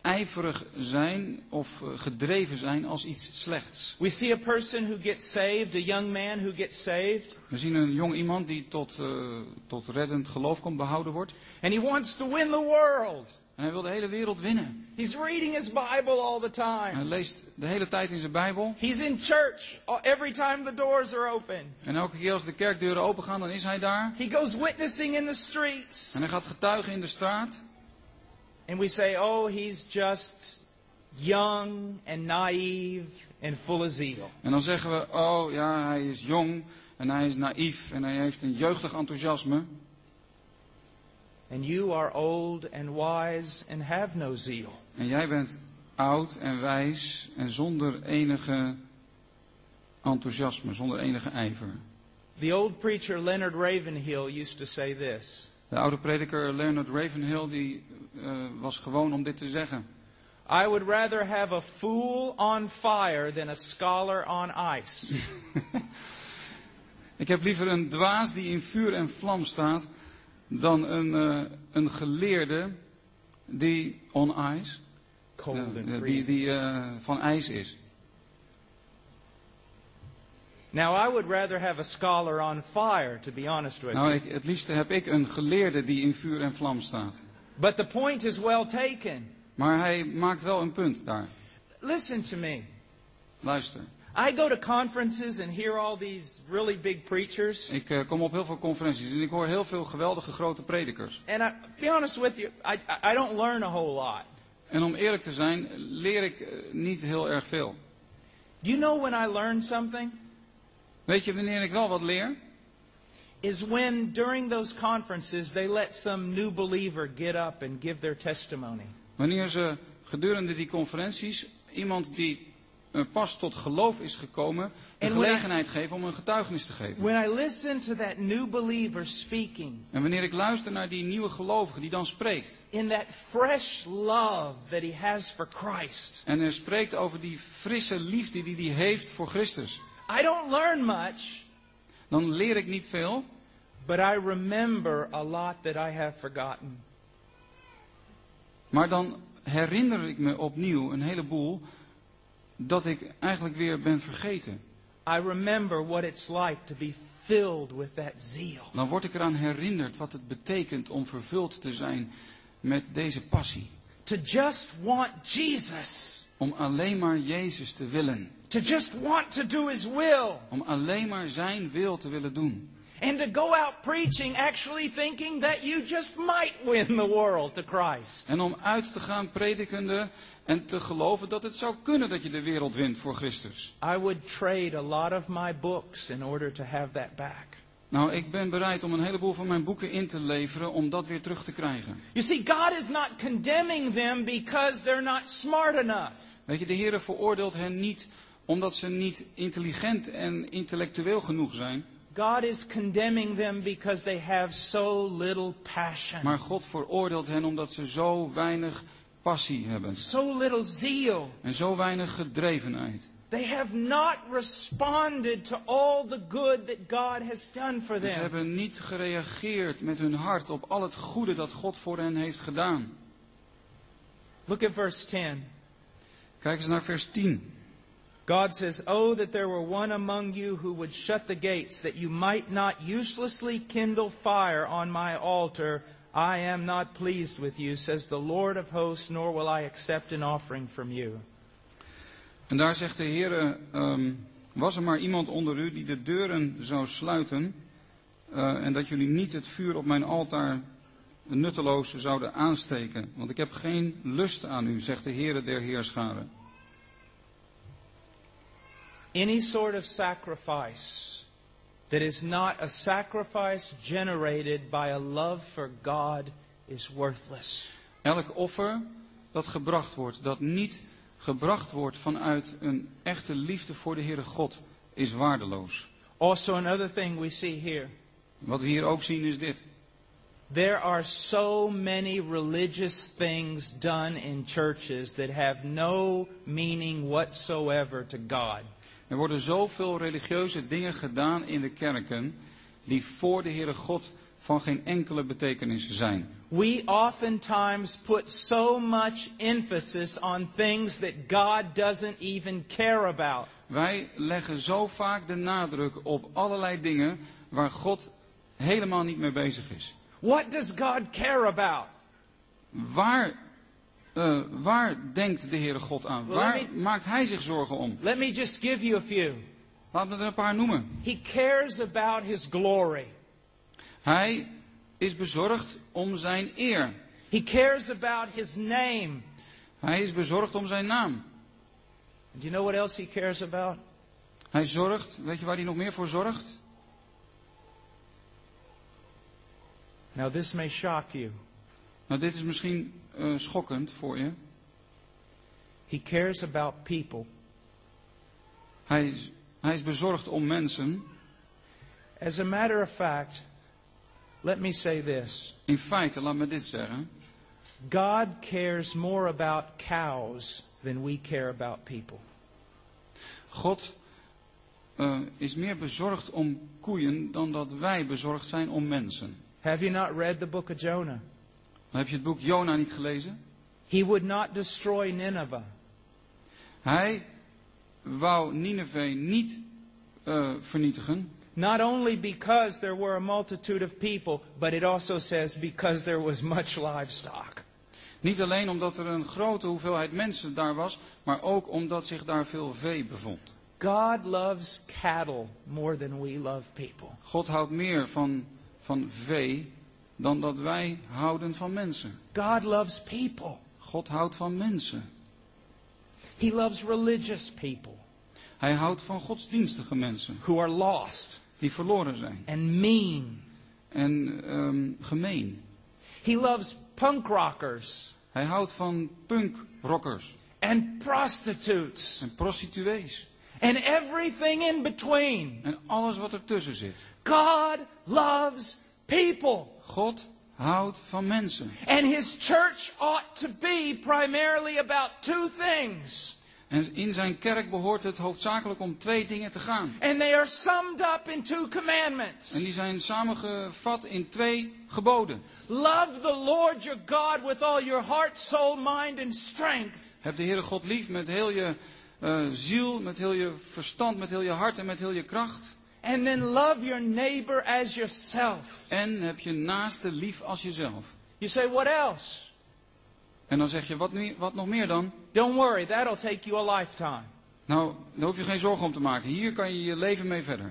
ijverig zijn of gedreven zijn als iets slechts. We see a person who gets saved, a young man who gets saved. We zien een jong iemand die tot, uh, tot reddend geloof komt, behouden wordt. And he wants to win the world. En hij wil de hele wereld winnen. He's reading his Bible all the time. Hij leest de hele tijd in zijn Bijbel. He's in church every time the doors are open. En elke keer als de kerkdeuren open gaan, dan is hij daar. He goes witnessing in the streets. En hij gaat getuigen in de straat. And we say, oh, he's just young and naive and full of zeal. En dan zeggen we, oh ja, hij is jong en hij is naïef en hij heeft een jeugdig enthousiasme. And you are old and wise and have no zeal. En jij bent oud en wijs en zonder enige enthousiasme, zonder enige ijver. The old preacher Leonard Ravenhill used to say this. De oude prediker Leonard Ravenhill die uh, was gewoon om dit te zeggen. I would rather have a fool on fire than a scholar on ice. Ik heb liever een dwaas die in vuur en vlam staat dan een, uh, een geleerde die on ice, Cold and uh, freezing. die, die uh, van ijs is. Now I would rather have a scholar on fire, to be honest with Nou, you. ik, het liefste heb ik een geleerde die in vuur en vlam staat. But the point is well taken. Maar hij maakt wel een punt daar. Listen to me. Luister. I go to conferences and hear all these really big preachers. Ik uh, kom op heel veel conferenties en ik hoor heel veel geweldige grote predikers. And I, be honest with you, I, I don't learn a whole lot. En om eerlijk te zijn, leer ik uh, niet heel erg veel. Do you know when I learn something? Weet je wanneer ik wel wat leer? Is when during those conferences they let some new believer get up and give their testimony. Wanneer ze gedurende die conferenties iemand die uh, pas tot geloof is gekomen, de And when I- gelegenheid geven om een getuigenis te geven. When I listen to that new believer speaking En wanneer ik luister naar die nieuwe gelovige die dan spreekt. in that fresh love that he has for Christ, En hij spreekt over die frisse liefde die hij heeft voor Christus. I don't learn much, Dan leer ik niet veel, but I remember a lot that I have forgotten. maar dan herinner ik me opnieuw een heleboel dat ik eigenlijk weer ben vergeten. I remember what it's like to be filled with that zeal. Dan word ik eraan herinnerd wat het betekent om vervuld te zijn met deze passie. To just want Jesus. Om alleen maar Jezus te willen. To just want to do his will. Om alleen maar zijn wil te willen doen. And to go out preaching actually thinking that you just might win the world to Christ. En om uit te gaan predikende en te geloven dat het zou kunnen dat je de wereld wint voor Christus. I would trade a lot of my books in order to have that back. Nou, ik ben bereid om een heleboel van mijn boeken in te leveren om dat weer terug te krijgen. You see, God is not condemning them because they're not smart enough. Weet je, de Heere veroordeelt hen niet omdat ze niet intelligent en intellectueel genoeg zijn. God is condemning them because they have so little passion. Maar God veroordeelt hen omdat ze zo weinig passie hebben. So little zeal. En zo weinig gedrevenheid. They have not responded to all the good that God has done for Ze them. hebben niet gereageerd met hun hart op al het goede dat God voor hen heeft gedaan. Look at verse ten. Kijk eens naar vers tien. God says, "Oh, that there were one among you who would shut the gates, that you might not uselessly kindle fire on my altar. I am not pleased with you, says the Lord of hosts, nor will I accept an offering from you." En daar zegt de Heere, um, was er maar iemand onder u die de deuren zou sluiten, uh, en dat jullie niet het vuur op mijn altaar nutteloos zouden aansteken. Want ik heb geen lust aan u, zegt de Heere der Heerscharen. Any sort of sacrifice that is not a sacrifice generated by a love for God is worthless. Elk offer dat gebracht wordt, dat niet gebracht wordt vanuit een echte liefde voor de Heere God, is waardeloos. Also, another thing we see here. Wat we hier ook zien is dit. There are so many religious things done in churches that have no meaning whatsoever to God. Er worden zoveel religieuze dingen gedaan in de kerken die voor de Heere God van geen enkele betekenis zijn. We oftentimes put so much emphasis on things that God doesn't even care about. Wij leggen zo vaak de nadruk op allerlei dingen waar God helemaal niet mee bezig is. What does God care about? Waar, uh, waar denkt de Heere God aan? Well, Waar let me- maakt Hij zich zorgen om? Let me just give you a few. Laat me er een paar noemen. He cares about His glory. Hij is bezorgd om zijn eer. He cares about His name. Hij is bezorgd om zijn naam. Do you know what else He cares about? Hij zorgt, weet je waar hij nog meer voor zorgt? Now this may shock you. Nou, dit is misschien uh, schokkend voor je. He cares about people. Hij is, hij is bezorgd om mensen. As a matter of fact, let me say this. In feite, laat me dit zeggen. God cares more about cows than we care about people. God uh, is meer bezorgd om koeien dan dat wij bezorgd zijn om mensen. Have you not read the book of Jonah? Heb je het boek Jona niet gelezen? He would not destroy Nineveh. Hij wou Nineveh niet uh, vernietigen. Not only because there were a multitude of people, but it also says because there was much livestock. Niet alleen omdat er een grote hoeveelheid mensen daar was, maar ook omdat zich daar veel vee bevond. God loves cattle more than we love people. God houdt meer van, van vee dan dat wij houden van mensen. God loves people. God houdt van mensen. He loves religious people Hij houdt van godsdienstige mensen who are lost die verloren zijn and mean. en um, gemeen. He loves punk rockers Hij houdt van punkrockers and prostitutes en prostituees and everything in between. en alles wat ertussen zit. God loves people. God houdt van mensen. And His church ought to be primarily about two things. En in zijn kerk behoort het hoofdzakelijk om twee dingen te gaan. And they are summed up in two commandments. En die zijn samengevat in twee geboden. Love the Lord your God with all your heart, soul, mind and strength. Heb de Heere God lief met heel je uh, ziel, met heel je verstand, met heel je hart en met heel je kracht. And then love your neighbor as yourself. En heb je naaste lief als jezelf. You say, what else? En dan zeg je, wat, nu, wat nog meer dan? Don't worry, that'll take you a lifetime. Nou, daar hoef je geen zorgen om te maken. Hier kan je je leven mee verder.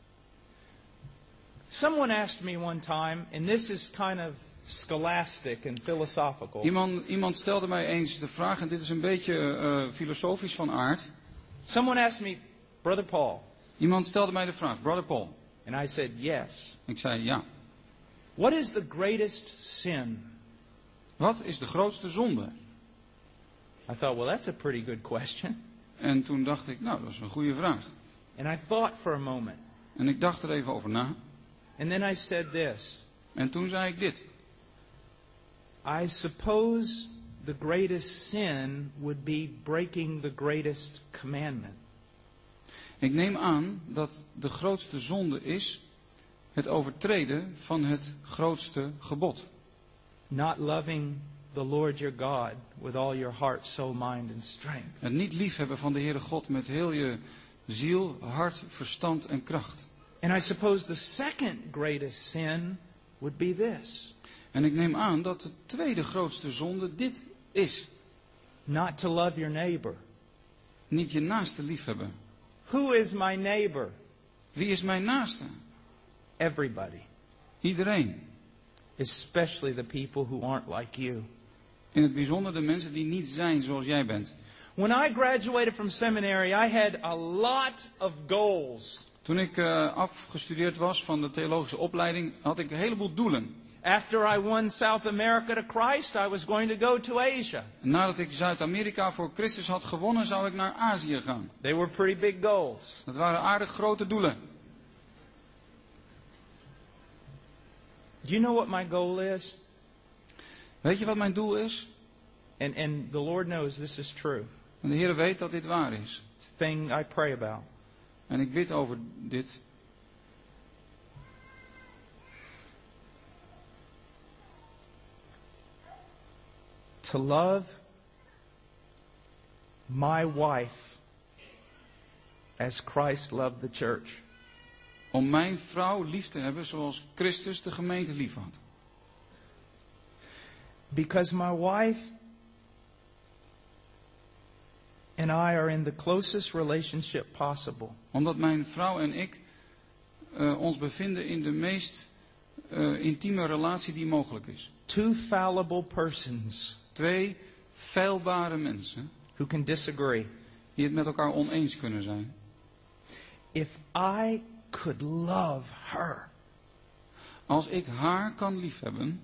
Someone asked me one time, and this is kind of scholastic and philosophical. Iemand, iemand stelde mij eens de vraag, en dit is een beetje uh, filosofisch van aard. Someone asked me, Brother Paul. Iemand stelde mij de vraag, Brother Paul. And I said, yes. Ik zei ja. What is the greatest sin? Wat is de grootste zonde? I thought, well, that's a pretty good question. En toen dacht ik, nou, dat is een goede vraag. And I thought for a moment. En ik dacht er even over na. And then I said this. En toen zei ik dit. I suppose the greatest sin would be breaking the greatest commandment. Ik neem aan dat de grootste zonde is het overtreden van het grootste gebod. Not loving the Lord your God with all your heart, soul, mind and strength. Het niet liefhebben van de Heere God met heel je ziel, hart, verstand en kracht. And I suppose the second greatest sin would be this. En ik neem aan dat de tweede grootste zonde dit is. Not to love your neighbor. Niet je naaste liefhebben. Who is my neighbor? Wie is mijn naaste? Everybody. Iedereen. Especially the people who aren't like you. In het bijzonder de mensen die niet zijn zoals jij bent. When I graduated from seminary, I had a lot of goals. Toen ik uh, afgestudeerd was van de theologische opleiding, had ik een heleboel doelen. After I won South America to Christ, I was going to go to Asia. En nadat ik Zuid-Amerika voor Christus had gewonnen, zou ik naar Azië gaan. They were pretty big goals. Dat waren aardig grote doelen. Do you know what my goal is? Weet je wat mijn doel is? And, and the Lord knows this is true. En de Heer weet dat dit waar is. It's a thing I pray about. En ik bid over dit. to love my wife as Christ loved the church. Om mijn vrouw lief te hebben zoals Christus de gemeente lief had. Because my wife and I are in the closest relationship possible. Omdat mijn vrouw en ik uh, ons bevinden in de meest uh, intieme relatie die mogelijk is. Two fallible persons Twee feilbare mensen who can disagree. die het met elkaar oneens kunnen zijn. If I could love her, Als ik haar kan liefhebben,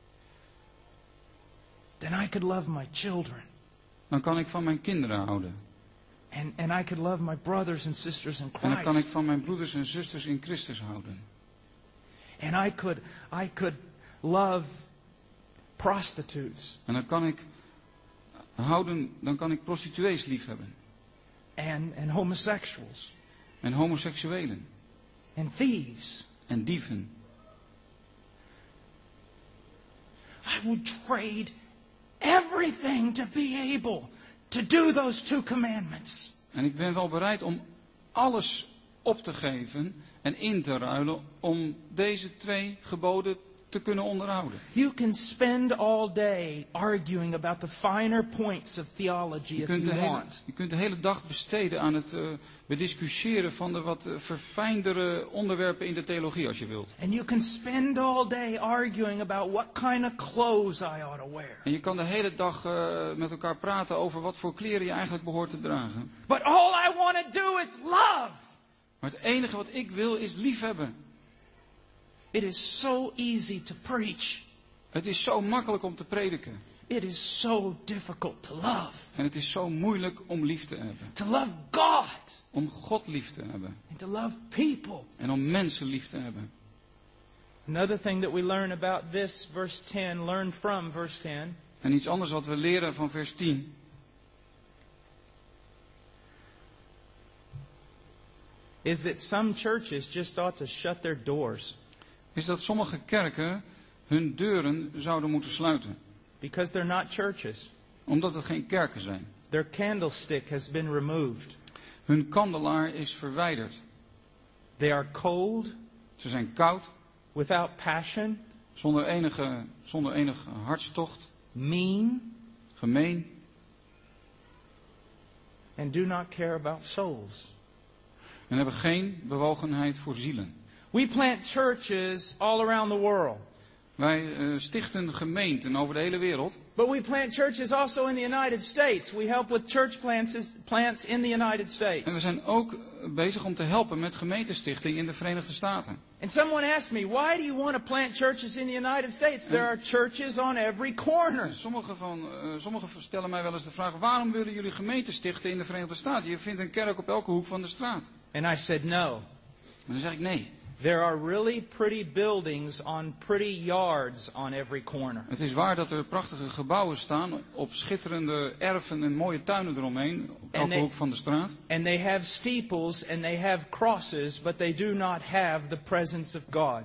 then I could love my children. dan kan ik van mijn kinderen houden. And, and I could love my brothers and sisters in En dan kan ik Christ. van mijn broeders en zusters in Christus houden. And I could, I could love prostitutes En dan kan ik houden, dan kan ik prostituees liefhebben. and, and homosexuals En homoseksuelen. and thieves. En dieven. I would trade everything to be able to do those two commandments. En ik ben wel bereid om alles op te geven en in te ruilen om deze twee geboden te kunnen onderhouden. You can spend all day arguing about the finer points of theology Je if kunt, de you hele, want. je kunt de hele dag besteden aan het uh, bediscussiëren van de wat uh, verfijndere onderwerpen in de theologie als je wilt. And you can spend all day arguing about what kind of clothes I ought to wear. En je kan de hele dag uh, met elkaar praten over wat voor kleren je eigenlijk behoort te dragen. But all I want to do is love. Maar het enige wat ik wil is liefhebben. It is so easy to preach. Het is zo makkelijk om te prediken. It is so difficult to love. En het is zo moeilijk om lief te hebben. To love God. Om God lief te hebben. And to love people. En om mensen lief te hebben. Another thing that we learn about this, verse ten, learn from verse ten. En iets anders wat we leren van vers tien. Is that some churches just ought to shut their doors. Is dat sommige kerken hun deuren zouden moeten sluiten. Because they're not churches. Omdat het geen kerken zijn. Their candlestick has been removed. Hun kandelaar is verwijderd. They are cold, Ze zijn koud, without passion, zonder enige, zonder enige hartstocht, mean, gemeen and do not care about souls. en hebben geen bewogenheid voor zielen. We plant churches all around the world. Wij uh, stichten gemeenten over de hele wereld. But we plant churches also in the United States. We help with church plants, plants in the United States. En we zijn ook bezig om te helpen met gemeentestichting in de Verenigde Staten. And someone asked me, why do you want to plant churches in the United States? There are churches on every corner. Sommigen van, uh, sommigen stellen mij wel eens de vraag, waarom willen jullie gemeenten stichten in de Verenigde Staten? Je vindt een kerk op elke hoek van de straat. And I said, no. En dan zeg ik nee. There are really pretty buildings on pretty yards on every corner. Het is waar dat er prachtige gebouwen staan op schitterende erven en mooie tuinen eromheen, op elke they- hoek van de straat. And they have steeples and they have crosses, but they do not have the presence of God.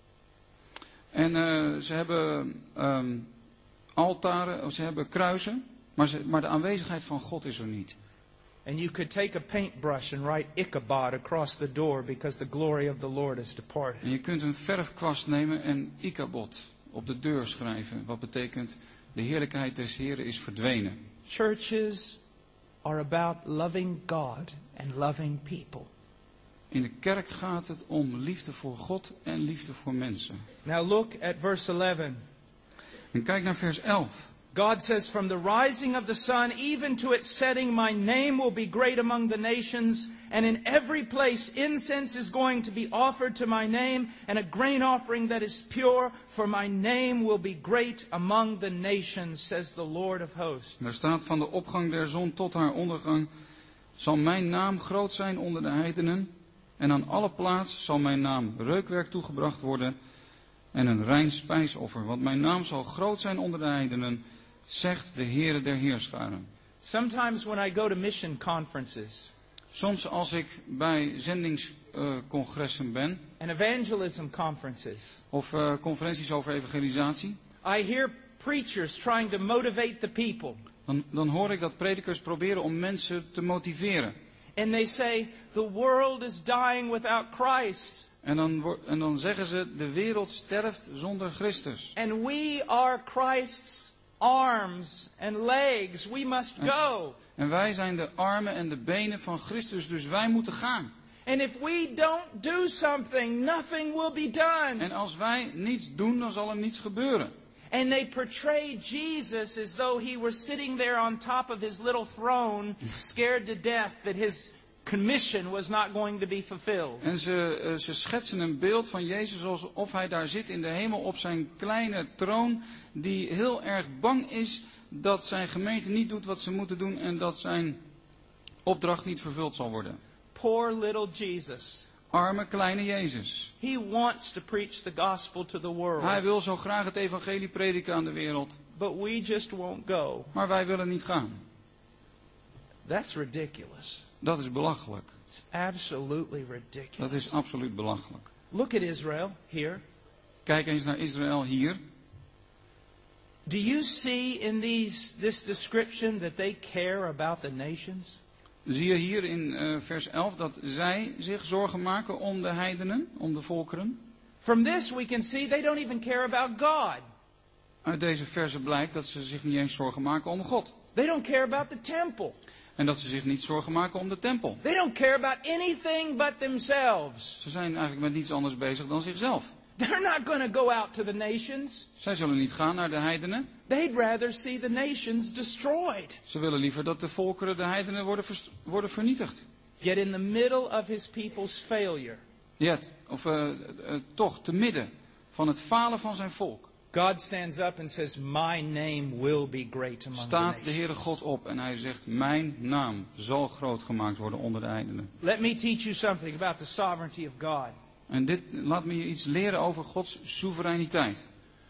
En uh, ze hebben um, altaren, of ze hebben kruisen, maar, ze, maar de aanwezigheid van God is er niet. And you could take a paintbrush and write Ichabod across the door because the glory of the Lord has departed. En je kunt een verfkwast nemen en Ichabod op de deur schrijven, wat betekent de heerlijkheid des Heren is verdwenen. Churches are about loving God and loving people. In de kerk gaat het om liefde voor God en liefde voor mensen. Now look at verse eleven. En kijk naar vers elf. God says, from the rising of the sun even to its setting, my name will be great among the nations. And in every place incense is going to be offered to my name, and a grain offering that is pure, for my name will be great among the nations, says the Lord of hosts. Daar staat van de opgang der zon tot haar ondergang zal mijn naam groot zijn onder de heidenen. En aan alle plaats zal mijn naam reukwerk toegebracht worden en een rein spijsoffer. Want mijn naam zal groot zijn onder de heidenen, zegt de Heere der Heerscharen. Sometimes when I go to mission conferences Soms als ik bij zendingscongressen uh, ben, and evangelism conferences, of uh, conferenties over evangelisatie, I hear preachers trying to motivate the people. Dan, dan hoor ik dat predikers proberen om mensen te motiveren. And they say, the world is dying without Christ. En dan, wo- en dan zeggen ze, de wereld sterft zonder Christus. And we are Christ's arms and legs. We must go. En wij zijn de armen en de benen van Christus, dus wij moeten gaan. And if we don't do something, nothing will be done. En als wij niets doen, dan zal er niets gebeuren. And they portray Jesus as though he were sitting there on top of his little throne, scared to death that his commission was not going to be fulfilled. En ze, uh, ze schetsen een beeld van Jezus alsof hij daar zit in de hemel op zijn kleine troon, die heel erg bang is dat zijn gemeente niet doet wat ze moeten doen en dat zijn opdracht niet vervuld zal worden. Poor little Jesus. Arme kleine Jezus. He wants to preach the gospel to the world. Hij wil zo graag het evangelie prediken aan de wereld. But we just won't go. Maar wij willen niet gaan. That's ridiculous. Dat is belachelijk. It's absolutely Dat ridiculous. is absoluut belachelijk. Look at Israel here. Kijk eens naar Israël hier. Do you see in these this description that they care about the nations? Zie je hier in uh, vers elf dat zij zich zorgen maken om de heidenen, om de volkeren? From this we can see they don't even care about God. Uit deze verse blijkt dat ze zich niet eens zorgen maken om God. They don't care about the temple. En dat ze zich niet zorgen maken om de tempel. They don't care about anything but themselves. Ze zijn eigenlijk met niets anders bezig dan zichzelf. They're not going to go out to the nations. Zij zullen niet gaan naar de heidenen. They'd rather see the nations destroyed. Ze willen liever dat de volkeren, de heidenen, worden, verst- worden vernietigd. Yet in the middle of his people's failure, Yet, of uh, uh, toch te midden van het falen van zijn volk, God stands up and says, my name will be great among the staat nations. de Heere God op en hij zegt, mijn naam zal groot gemaakt worden onder de heidenen. Let me teach you something about the sovereignty of God. En dit laat me je iets leren over Gods soevereiniteit.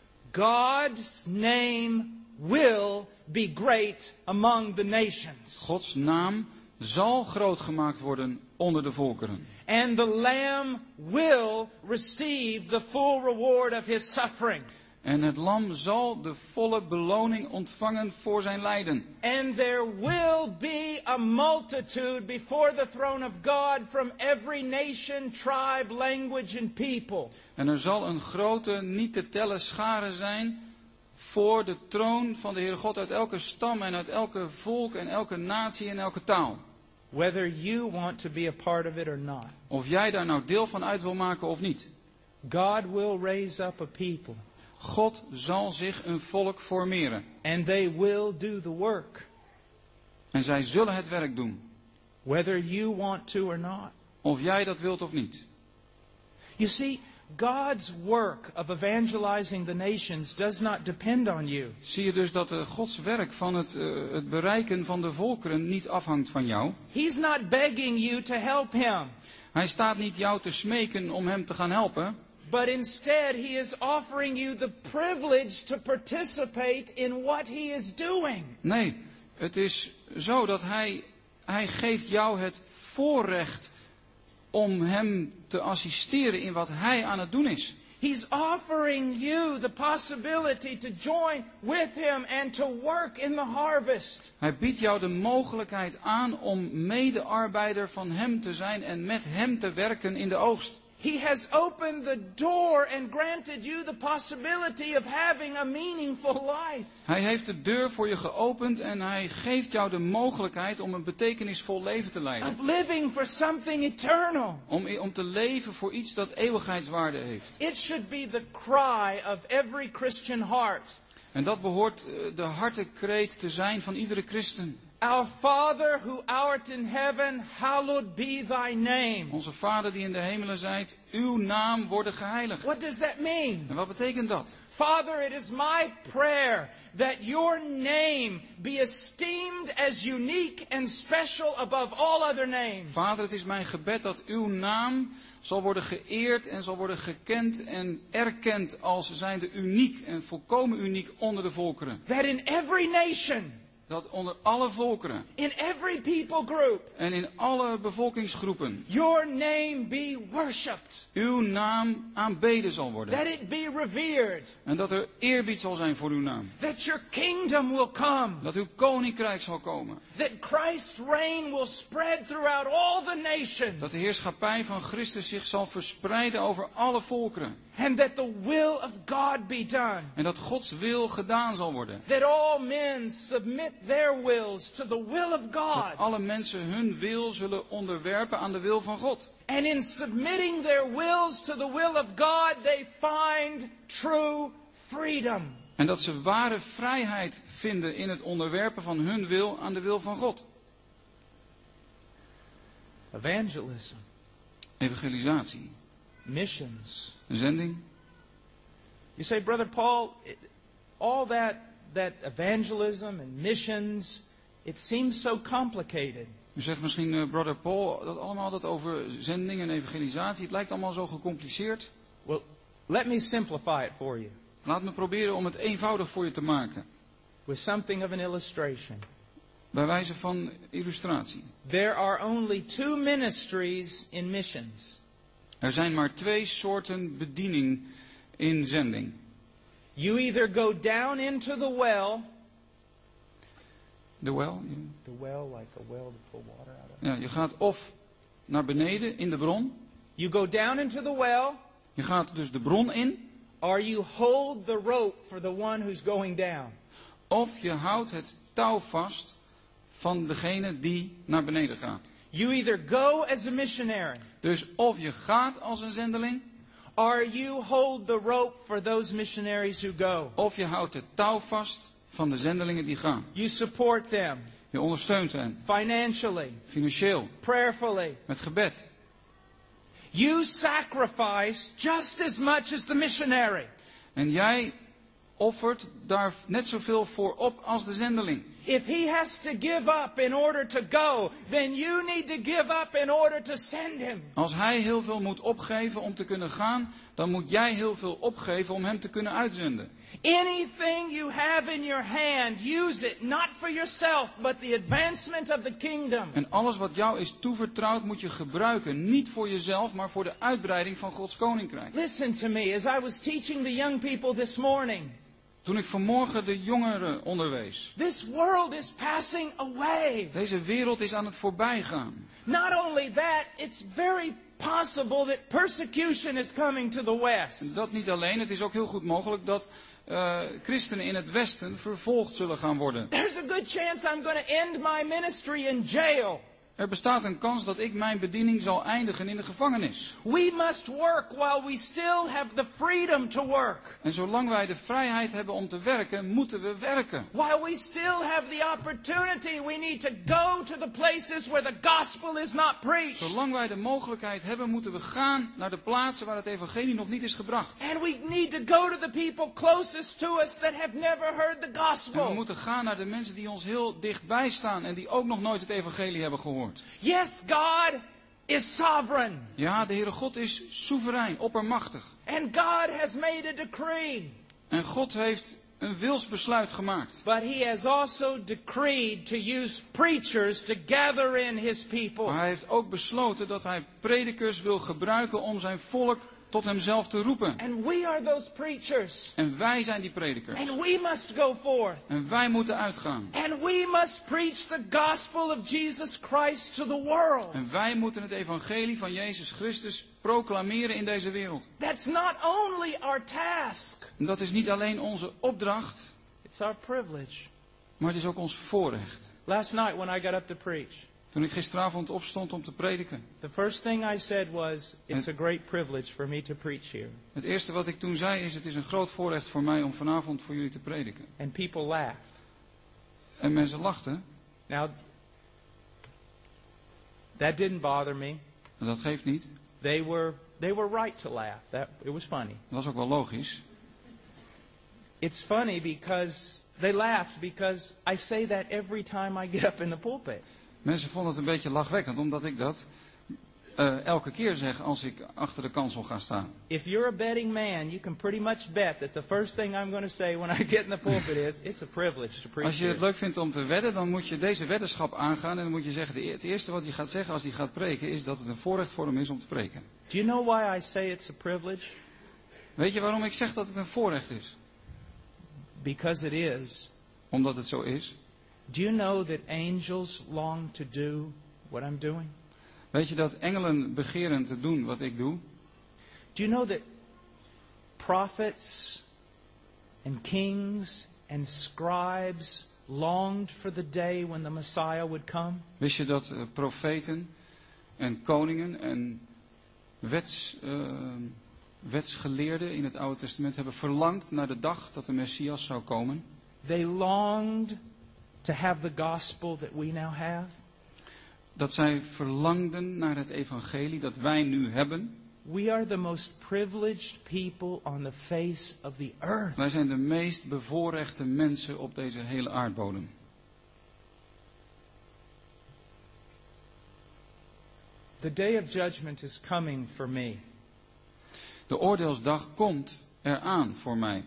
God's name will be great among the nations. Gods naam zal groot gemaakt worden onder de volkeren. And the Lamb will receive the full reward of his suffering. En het lam zal de volle beloning ontvangen voor zijn lijden. And there will be a multitude before the throne of God from every nation, tribe, language and people. En er zal een grote, niet te tellen schare zijn voor de troon van de Heere God uit elke stam en uit elke volk en elke natie en elke taal. Whether you want to be a part of it or not. Of jij daar nou deel van uit wil maken of niet. God will raise up a people. God zal zich een volk formeren. And they will do the work. En zij zullen het werk doen. Whether you want to or not. Of jij dat wilt of niet. You see, God's work of evangelizing the nations does not depend on you. Zie je dus dat uh, Gods werk van het, uh, het bereiken van de volkeren niet afhangt van jou. He's not begging you to help him. Hij staat niet jou te smeken om hem te gaan helpen. But instead, he is offering you the privilege to participate in what he is doing. Nee, het is zo dat hij, hij geeft jou het voorrecht om hem te assisteren in wat hij aan het doen is. He's offering you the possibility to join with him and to work in the harvest. Hij biedt jou de mogelijkheid aan om medearbeider van hem te zijn en met hem te werken in de oogst. He has opened the door and granted you the possibility of having a meaningful life. Hij heeft de deur voor je geopend en hij geeft jou de mogelijkheid om een betekenisvol leven te leiden. Of living for something eternal. Om, om te leven voor iets dat eeuwigheidswaarde heeft. It should be the cry of every Christian heart. En dat behoort de hartekreet te zijn van iedere christen. Our Father who art in heaven, hallowed be thy name. Onze Vader die in de hemelen zijt, uw naam worden geheiligd. What does that mean? En wat betekent dat? Father, it is my prayer that your name be esteemed as unique and special above all other names. Vader, het is mijn gebed dat uw naam zal worden geëerd en zal worden gekend en erkend als zijnde uniek en volkomen uniek onder de volkeren. That in every nation, dat onder alle volkeren in every people group, en in alle bevolkingsgroepen your name be worshipped, uw naam aanbeden zal worden. that it be revered, En dat er eerbied zal zijn voor uw naam. that your kingdom will come, Dat uw koninkrijk zal komen. that Christ's reign will spread throughout all the nations, Dat de heerschappij van Christus zich zal verspreiden over alle volkeren. and that the will of God be done. En dat Gods wil gedaan zal worden. That all men submit their wills to the will of God. Dat alle mensen hun wil zullen onderwerpen aan de wil van God. And in submitting their wills to the will of God, they find true freedom. En dat ze ware vrijheid vinden in het onderwerpen van hun wil aan de wil van God. Evangelism. Evangelisatie. Missions. Een zending. You say, Brother Paul, it, all that, that evangelism and missions, it seems so complicated. U zegt misschien, uh, Brother Paul, dat allemaal dat over zending en evangelisatie, het lijkt allemaal zo gecompliceerd. Well, let me simplify it for you. Laat me proberen om het eenvoudig voor je te maken. With something of an illustration. Bij wijze van illustratie. There are only two ministries in missions. Er zijn maar twee soorten bediening in zending. You either go down into the well. De well? The well, like a well to pull water out of. Ja, je gaat of naar beneden in de bron. You go down into the well. Je gaat dus de bron in. Or you hold the rope for the one who's going down. Of je houdt het touw vast van degene die naar beneden gaat. You either go as a missionary. Dus of je gaat als een zendeling. Or you hold the rope for those missionaries who go. Of je houdt het touw vast van de zendelingen die gaan. You support them. Je ondersteunt hen. Financially. Financieel. Prayerfully. Met gebed. You sacrifice just as much as the missionary. En jij offert daar net zoveel voor op als de zendeling. If he has to give up in order to go, then you need to give up in order to send him. Als hij heel veel moet opgeven om te kunnen gaan, dan moet jij heel veel opgeven om hem te kunnen uitzenden. Anything you have in your hand, use it not for yourself, but the advancement of the kingdom. En alles wat jou is toevertrouwd moet je gebruiken, niet voor jezelf, maar voor de uitbreiding van Gods koninkrijk. Listen to me as I was teaching the young people this morning. Toen ik vanmorgen de jongeren onderwees. This world is passing away. Deze wereld is aan het voorbijgaan. Not only that, it's very possible that persecution is coming to the West. Dat niet alleen, het is ook heel goed mogelijk dat uh, christenen in het Westen vervolgd zullen gaan worden. There's a good chance I'm going to end my ministry in jail. Er bestaat een kans dat ik mijn bediening zal eindigen in de gevangenis. We must work while we still have the freedom to work. En zolang wij de vrijheid hebben om te werken, moeten we werken. While we still have the opportunity, we need to go to the places where the gospel is not preached. Zolang wij de mogelijkheid hebben, moeten we gaan naar de plaatsen waar het evangelie nog niet is gebracht. And we need to go to the people closest to us that have never heard the En we gospel. moeten gaan naar de mensen die ons heel dichtbij staan en die ook nog nooit het evangelie hebben gehoord. Yes, God is sovereign. Ja, de Heere God is soeverein, oppermachtig. And God has made a decree. En God heeft een wilsbesluit gemaakt. But he has also decreed to use preachers to gather in his people. Maar hij heeft ook besloten dat hij predikers wil gebruiken om zijn volk tot hemzelf te roepen. And we are those preachers. En wij zijn die predikers. And we must go forth. En wij moeten uitgaan. And we must preach the gospel of Jesus Christ to the world. En wij moeten het evangelie van Jezus Christus proclameren in deze wereld. That's not only our task. En dat is niet alleen onze opdracht, It's our privilege. maar het is ook ons voorrecht. Last night when I got up to preach, Toen ik gisteravond opstond om te prediken. the first thing I said was, it's a great privilege for me to preach here. Het eerste wat ik toen zei is, het is een groot voorrecht voor mij om vanavond voor jullie te prediken. And people laughed. En mensen lachten. Now, that didn't bother me. En dat geeft niet. They were, they were right to laugh. That, it was funny. Dat was ook wel logisch. It's funny because they laughed because I say that every time I get up in the pulpit. Mensen vonden het een beetje lachwekkend, omdat ik dat uh, elke keer zeg als ik achter de kansel ga staan. If you're a betting man, you can pretty much bet that the first thing I'm going to say when I get in the pulpit is, it's a privilege to preach Als je het here. leuk vindt om te wedden, dan moet je deze weddenschap aangaan. En dan moet je zeggen, de, het eerste wat hij gaat zeggen als hij gaat preken, is dat het een voorrecht voor hem is om te preken. Do you know why I say it's a privilege? Weet je waarom ik zeg dat het een voorrecht is? Because it is. Omdat het zo is. Do you know that angels long to do what I'm doing? Weet je dat engelen begeren te doen wat ik doe? Do you know that prophets and kings and scribes longed for the day when the Messiah would come? Wist je dat uh, profeten en koningen en wets, uh, wetsgeleerden in het Oude Testament hebben verlangd naar de dag dat de Messias zou komen? They longed to have the gospel that we now have. Dat zij verlangden naar het evangelie dat wij nu hebben. We are the most privileged people on the face of the earth. Wij zijn de meest bevoorrechte mensen op deze hele aardbodem. The day of judgment is coming for me. De oordeelsdag komt eraan voor mij.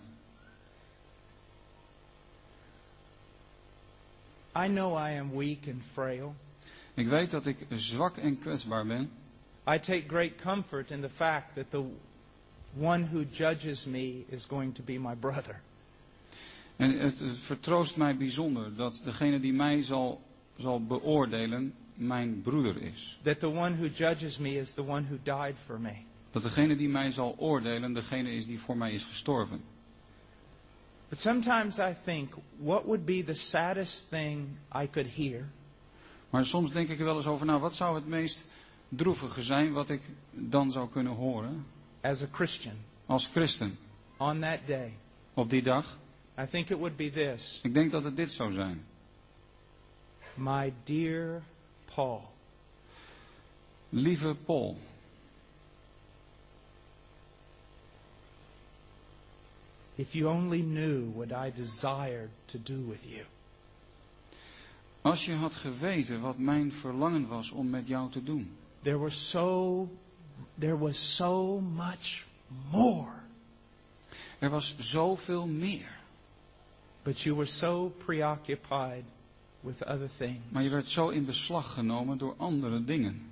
I know I am weak and frail. Ik weet dat ik zwak en kwetsbaar ben. I take great comfort in the fact that the one who judges me is going to be my brother. En het vertroost mij bijzonder dat degene die mij zal, zal beoordelen mijn broeder is. That the one who judges me is the one who died for me. Dat degene die mij zal oordelen degene is die voor mij is gestorven. But sometimes I think, what would be the saddest thing I could hear? Maar soms denk ik er wel eens over, nou, wat zou het meest droevige zijn wat ik dan zou kunnen horen As a Christian, als christen on that day, op die dag? I think it would be this. Ik denk dat het dit zou zijn. My dear Paul, Lieve Paul, if you only knew what I desired to do with you. als je had geweten wat mijn verlangen was om met jou te doen. There was so, there was so much more. Er was zoveel meer. But you were so preoccupied with other things. Maar je werd zo in beslag genomen door andere dingen.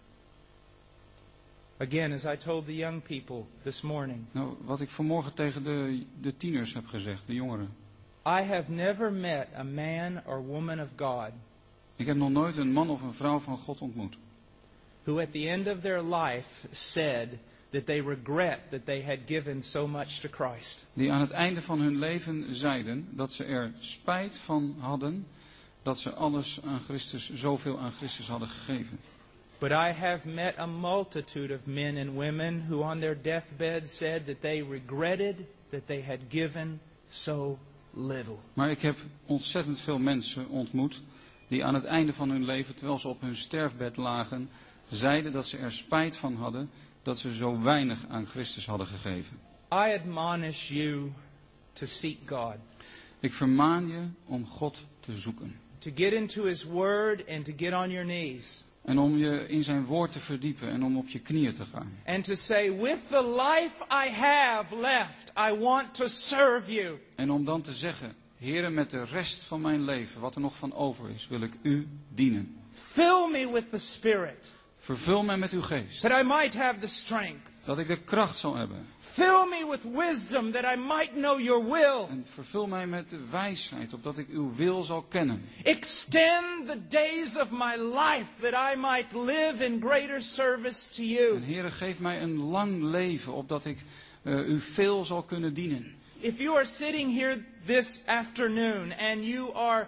Again, as I told the young people this morning, Nou, wat ik vanmorgen tegen de, de tieners heb gezegd, de jongeren. I have never met a man or woman of God Ik heb nog nooit een man of een vrouw van God ontmoet. who at the end of their life said that they regret that they had given so much to Christ. Die aan het einde van hun leven zeiden dat ze er spijt van hadden dat ze alles aan Christus, zoveel aan Christus hadden gegeven. But I have met a multitude of men and women who on their deathbed said that they regretted that they had given so little. Maar ik heb ontzettend veel mensen ontmoet die aan het einde van hun leven, terwijl ze op hun sterfbed lagen, zeiden dat ze er spijt van hadden dat ze zo weinig aan Christus hadden gegeven. I admonish you to seek God. Ik vermaan je om God te zoeken. To get into His Word and to get on your knees. En om je in zijn woord te verdiepen en om op je knieën te gaan. And to say, with the life I have left, I want to serve you. En om dan te zeggen, Heere, met de rest van mijn leven, wat er nog van over is, wil ik u dienen. Fill me with the Spirit, Vervul mij met uw geest, that I might have the strength. dat ik de kracht zal hebben. Fill me with wisdom, that I might know your will. En vervul mij met de wijsheid, opdat ik uw wil zal kennen. Extend the days of my life, that I might live in greater service to En you. Heere, geef mij een lang leven, opdat ik uh, u veel zal kunnen dienen. If you are sitting here this afternoon and you are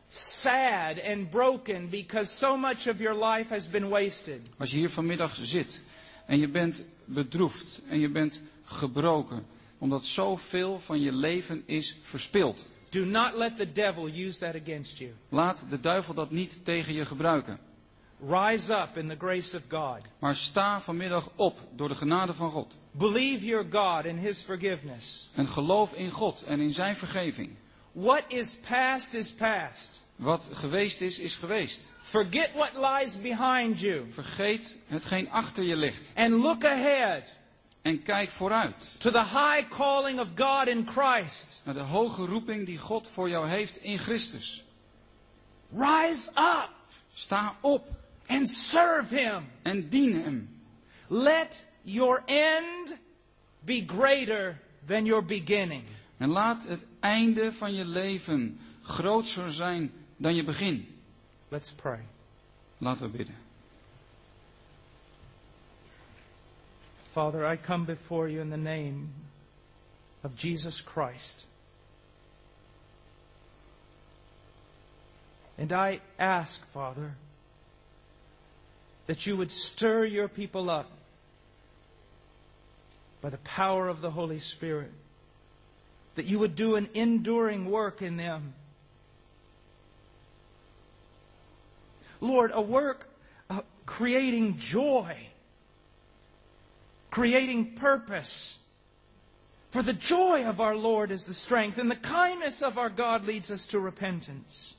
sad and broken because so much of your life has been wasted. Als je hier vanmiddag zit en je bent bedroefd en je bent gebroken, omdat zoveel van je leven is verspild. Do not let the devil use that against you. Laat de duivel dat niet tegen je gebruiken. Rise up in the grace of God. Maar sta vanmiddag op door de genade van God. Believe your God in His forgiveness. En geloof in God en in zijn vergeving. What is past is past. Wat geweest is, is geweest. Forget what lies behind you. Vergeet hetgeen achter je ligt. And look ahead. En kijk vooruit. To the high calling of God in Christ. Naar de hoge roeping die God voor jou heeft in Christus. Rise up. Sta op. And serve Him. En dien Hem. Let your end be greater than your beginning. En laat het einde van je leven groter zijn dan je begin. Let's pray. Laten we bidden. Father, I come before you in the name of Jesus Christ. And I ask, Father, that you would stir your people up by the power of the Holy Spirit. That you would do an enduring work in them. Lord, a work of creating joy, creating purpose. For the joy of our Lord is the strength, and the kindness of our God leads us to repentance.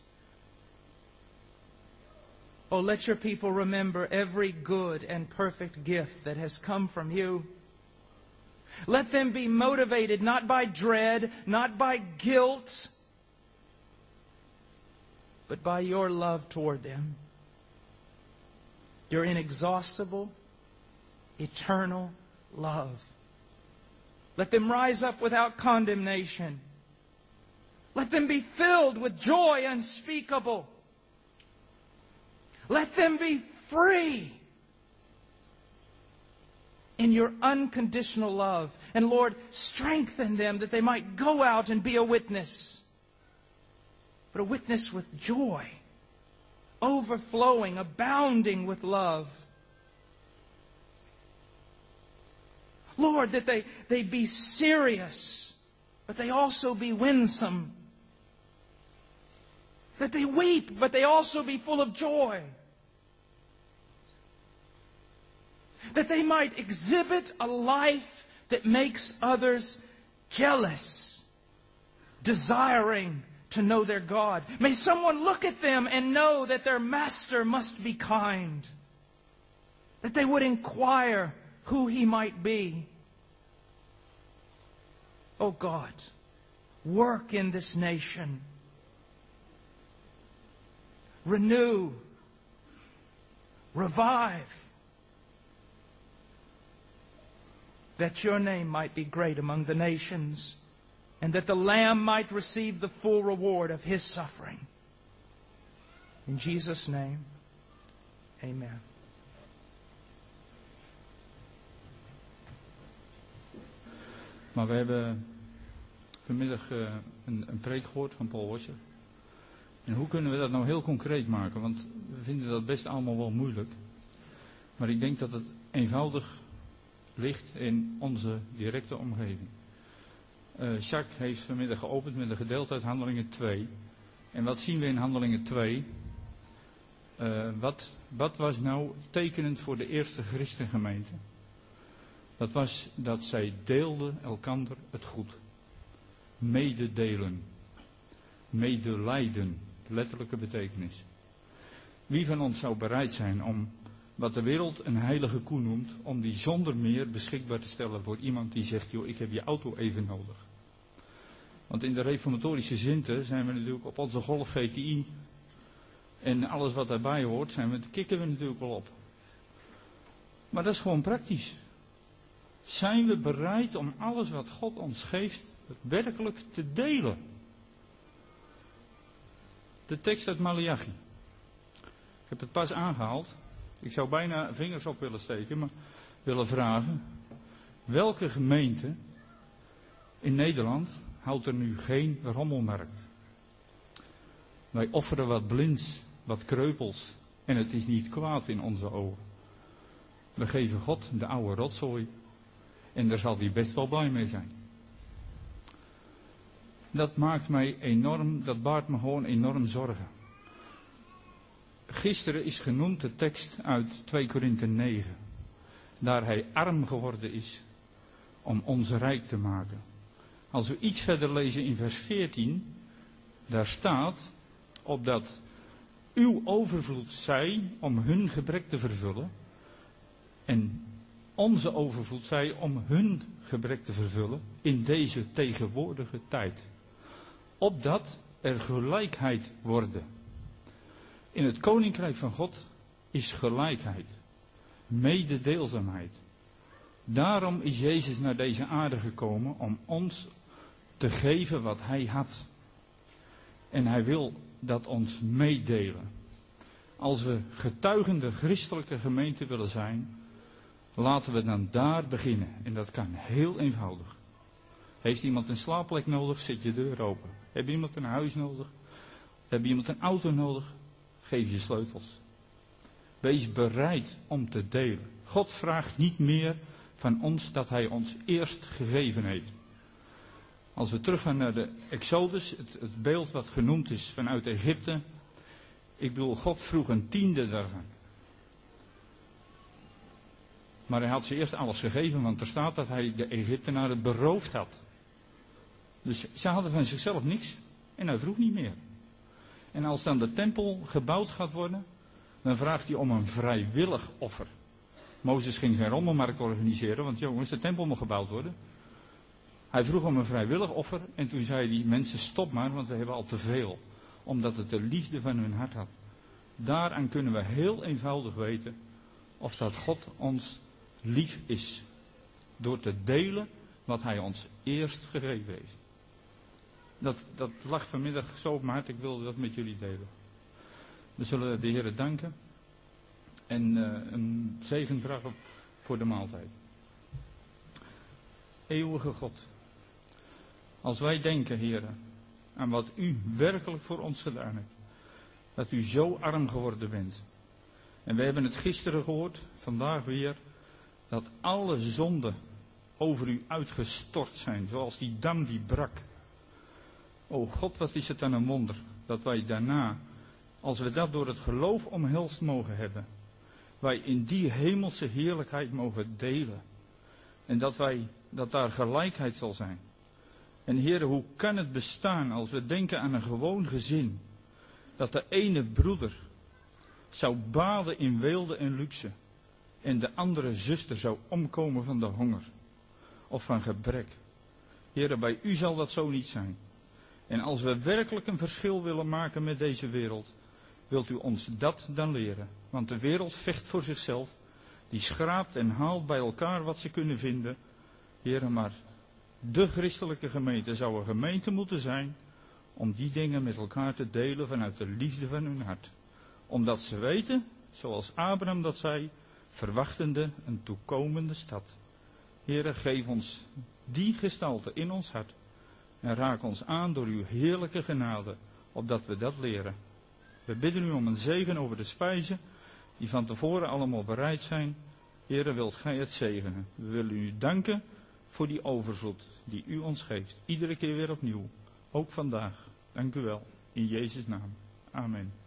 Oh, let your people remember every good and perfect gift that has come from you. Let them be motivated not by dread, not by guilt, but by your love toward them. Your inexhaustible, eternal love. Let them rise up without condemnation. Let them be filled with joy unspeakable. Let them be free in your unconditional love. And Lord, strengthen them that they might go out and be a witness. But a witness with joy, overflowing, abounding with love. Lord, that they, they be serious, but they also be winsome. That they weep, but they also be full of joy. That they might exhibit a life that makes others jealous, desiring to know their God. May someone look at them and know that their master must be kind. That they would inquire who he might be. Oh God, work in this nation. Renew. Revive. That your name might be great among the nations, and that the Lamb might receive the full reward of His suffering. In Jesus' name, amen. Maar we hebben vanmiddag uh, een, een preek gehoord van Paul Washer. En hoe kunnen we dat nou heel concreet maken? Want we vinden dat best allemaal wel moeilijk. Maar ik denk dat het eenvoudig ligt in onze directe omgeving. Uh, Jacques heeft vanmiddag geopend met een gedeelte uit Handelingen twee. En wat zien we in Handelingen twee? Uh, wat, wat was nou tekenend voor de eerste christengemeente? Dat was dat zij deelden elkander het goed. Mededelen. Medelijden. De letterlijke betekenis. Wie van ons zou bereid zijn om wat de wereld een heilige koe noemt, om die zonder meer beschikbaar te stellen voor iemand die zegt, joh, ik heb je auto even nodig. Want in de reformatorische zinten zijn we natuurlijk op onze Golf G T I en alles wat daarbij hoort, zijn we, kikken we natuurlijk wel op. Maar dat is gewoon praktisch. Zijn we bereid om alles wat God ons geeft werkelijk te delen? De tekst uit Maleachi. Ik heb het pas aangehaald. Ik zou bijna vingers op willen steken, maar willen vragen. Welke gemeente in Nederland houdt er nu geen rommelmarkt? Wij offeren wat blinds, wat kreupels. En het is niet kwaad in onze ogen. We geven God de oude rotzooi. En daar zal hij best wel blij mee zijn. Dat maakt mij enorm, dat baart me gewoon enorm zorgen. Gisteren is genoemd de tekst uit twee Korinthe negen. Daar hij arm geworden is om ons rijk te maken. Als we iets verder lezen in vers veertien. Daar staat, opdat uw overvloed zij om hun gebrek te vervullen. En onze overvloed zij om hun gebrek te vervullen in deze tegenwoordige tijd. Opdat er gelijkheid worden. In het koninkrijk van God is gelijkheid. Mededeelzaamheid. Daarom is Jezus naar deze aarde gekomen om ons te geven wat hij had. En hij wil dat ons meedelen. Als we getuigende christelijke gemeente willen zijn, laten we dan daar beginnen. En dat kan heel eenvoudig. Heeft iemand een slaapplek nodig, zet je deur open. Heb je iemand een huis nodig? Heb je iemand een auto nodig? Geef je sleutels. Wees bereid om te delen. God vraagt niet meer van ons dat hij ons eerst gegeven heeft. Als we teruggaan naar de Exodus, het, het beeld wat genoemd is vanuit Egypte. Ik bedoel, God vroeg een tiende daarvan. Maar hij had ze eerst alles gegeven, want er staat dat hij de Egyptenaren beroofd had. Dus ze hadden van zichzelf niks en hij vroeg niet meer. En als dan de tempel gebouwd gaat worden, dan vraagt hij om een vrijwillig offer. Mozes ging geen rommelmarkt organiseren, want jongens, de tempel moet gebouwd worden. Hij vroeg om een vrijwillig offer en toen zei die mensen, stop maar, want we hebben al te veel. Omdat het de liefde van hun hart had. Daaraan kunnen we heel eenvoudig weten of dat God ons lief is. Door te delen wat hij ons eerst gegeven heeft. Dat, dat lag vanmiddag zo op mijn hart, ik wilde dat met jullie delen. We zullen de Heer danken en uh, een zegen vragen voor de maaltijd. Eeuwige God, als wij denken, Heer, aan wat u werkelijk voor ons gedaan hebt, dat u zo arm geworden bent. En we hebben het gisteren gehoord, vandaag weer, dat alle zonden over u uitgestort zijn, zoals die dam die brak. O God, wat is het dan een wonder, dat wij daarna, als we dat door het geloof omhelst mogen hebben, wij in die hemelse heerlijkheid mogen delen. En dat wij, dat daar gelijkheid zal zijn. En Heere, hoe kan het bestaan als we denken aan een gewoon gezin, dat de ene broeder zou baden in weelde en luxe en de andere zuster zou omkomen van de honger of van gebrek. Heere, bij u zal dat zo niet zijn. En als we werkelijk een verschil willen maken met deze wereld, wilt u ons dat dan leren. Want de wereld vecht voor zichzelf, die schraapt en haalt bij elkaar wat ze kunnen vinden. Heere, maar de christelijke gemeente zou een gemeente moeten zijn om die dingen met elkaar te delen vanuit de liefde van hun hart. Omdat ze weten, zoals Abraham dat zei, verwachtende een toekomende stad. Heere, geef ons die gestalte in ons hart en raak ons aan door uw heerlijke genade, opdat we dat leren. We bidden u om een zegen over de spijzen, die van tevoren allemaal bereid zijn. Heere, wilt gij het zegenen. We willen u danken voor die overvloed die u ons geeft. Iedere keer weer opnieuw. Ook vandaag. Dank u wel. In Jezus' naam. Amen.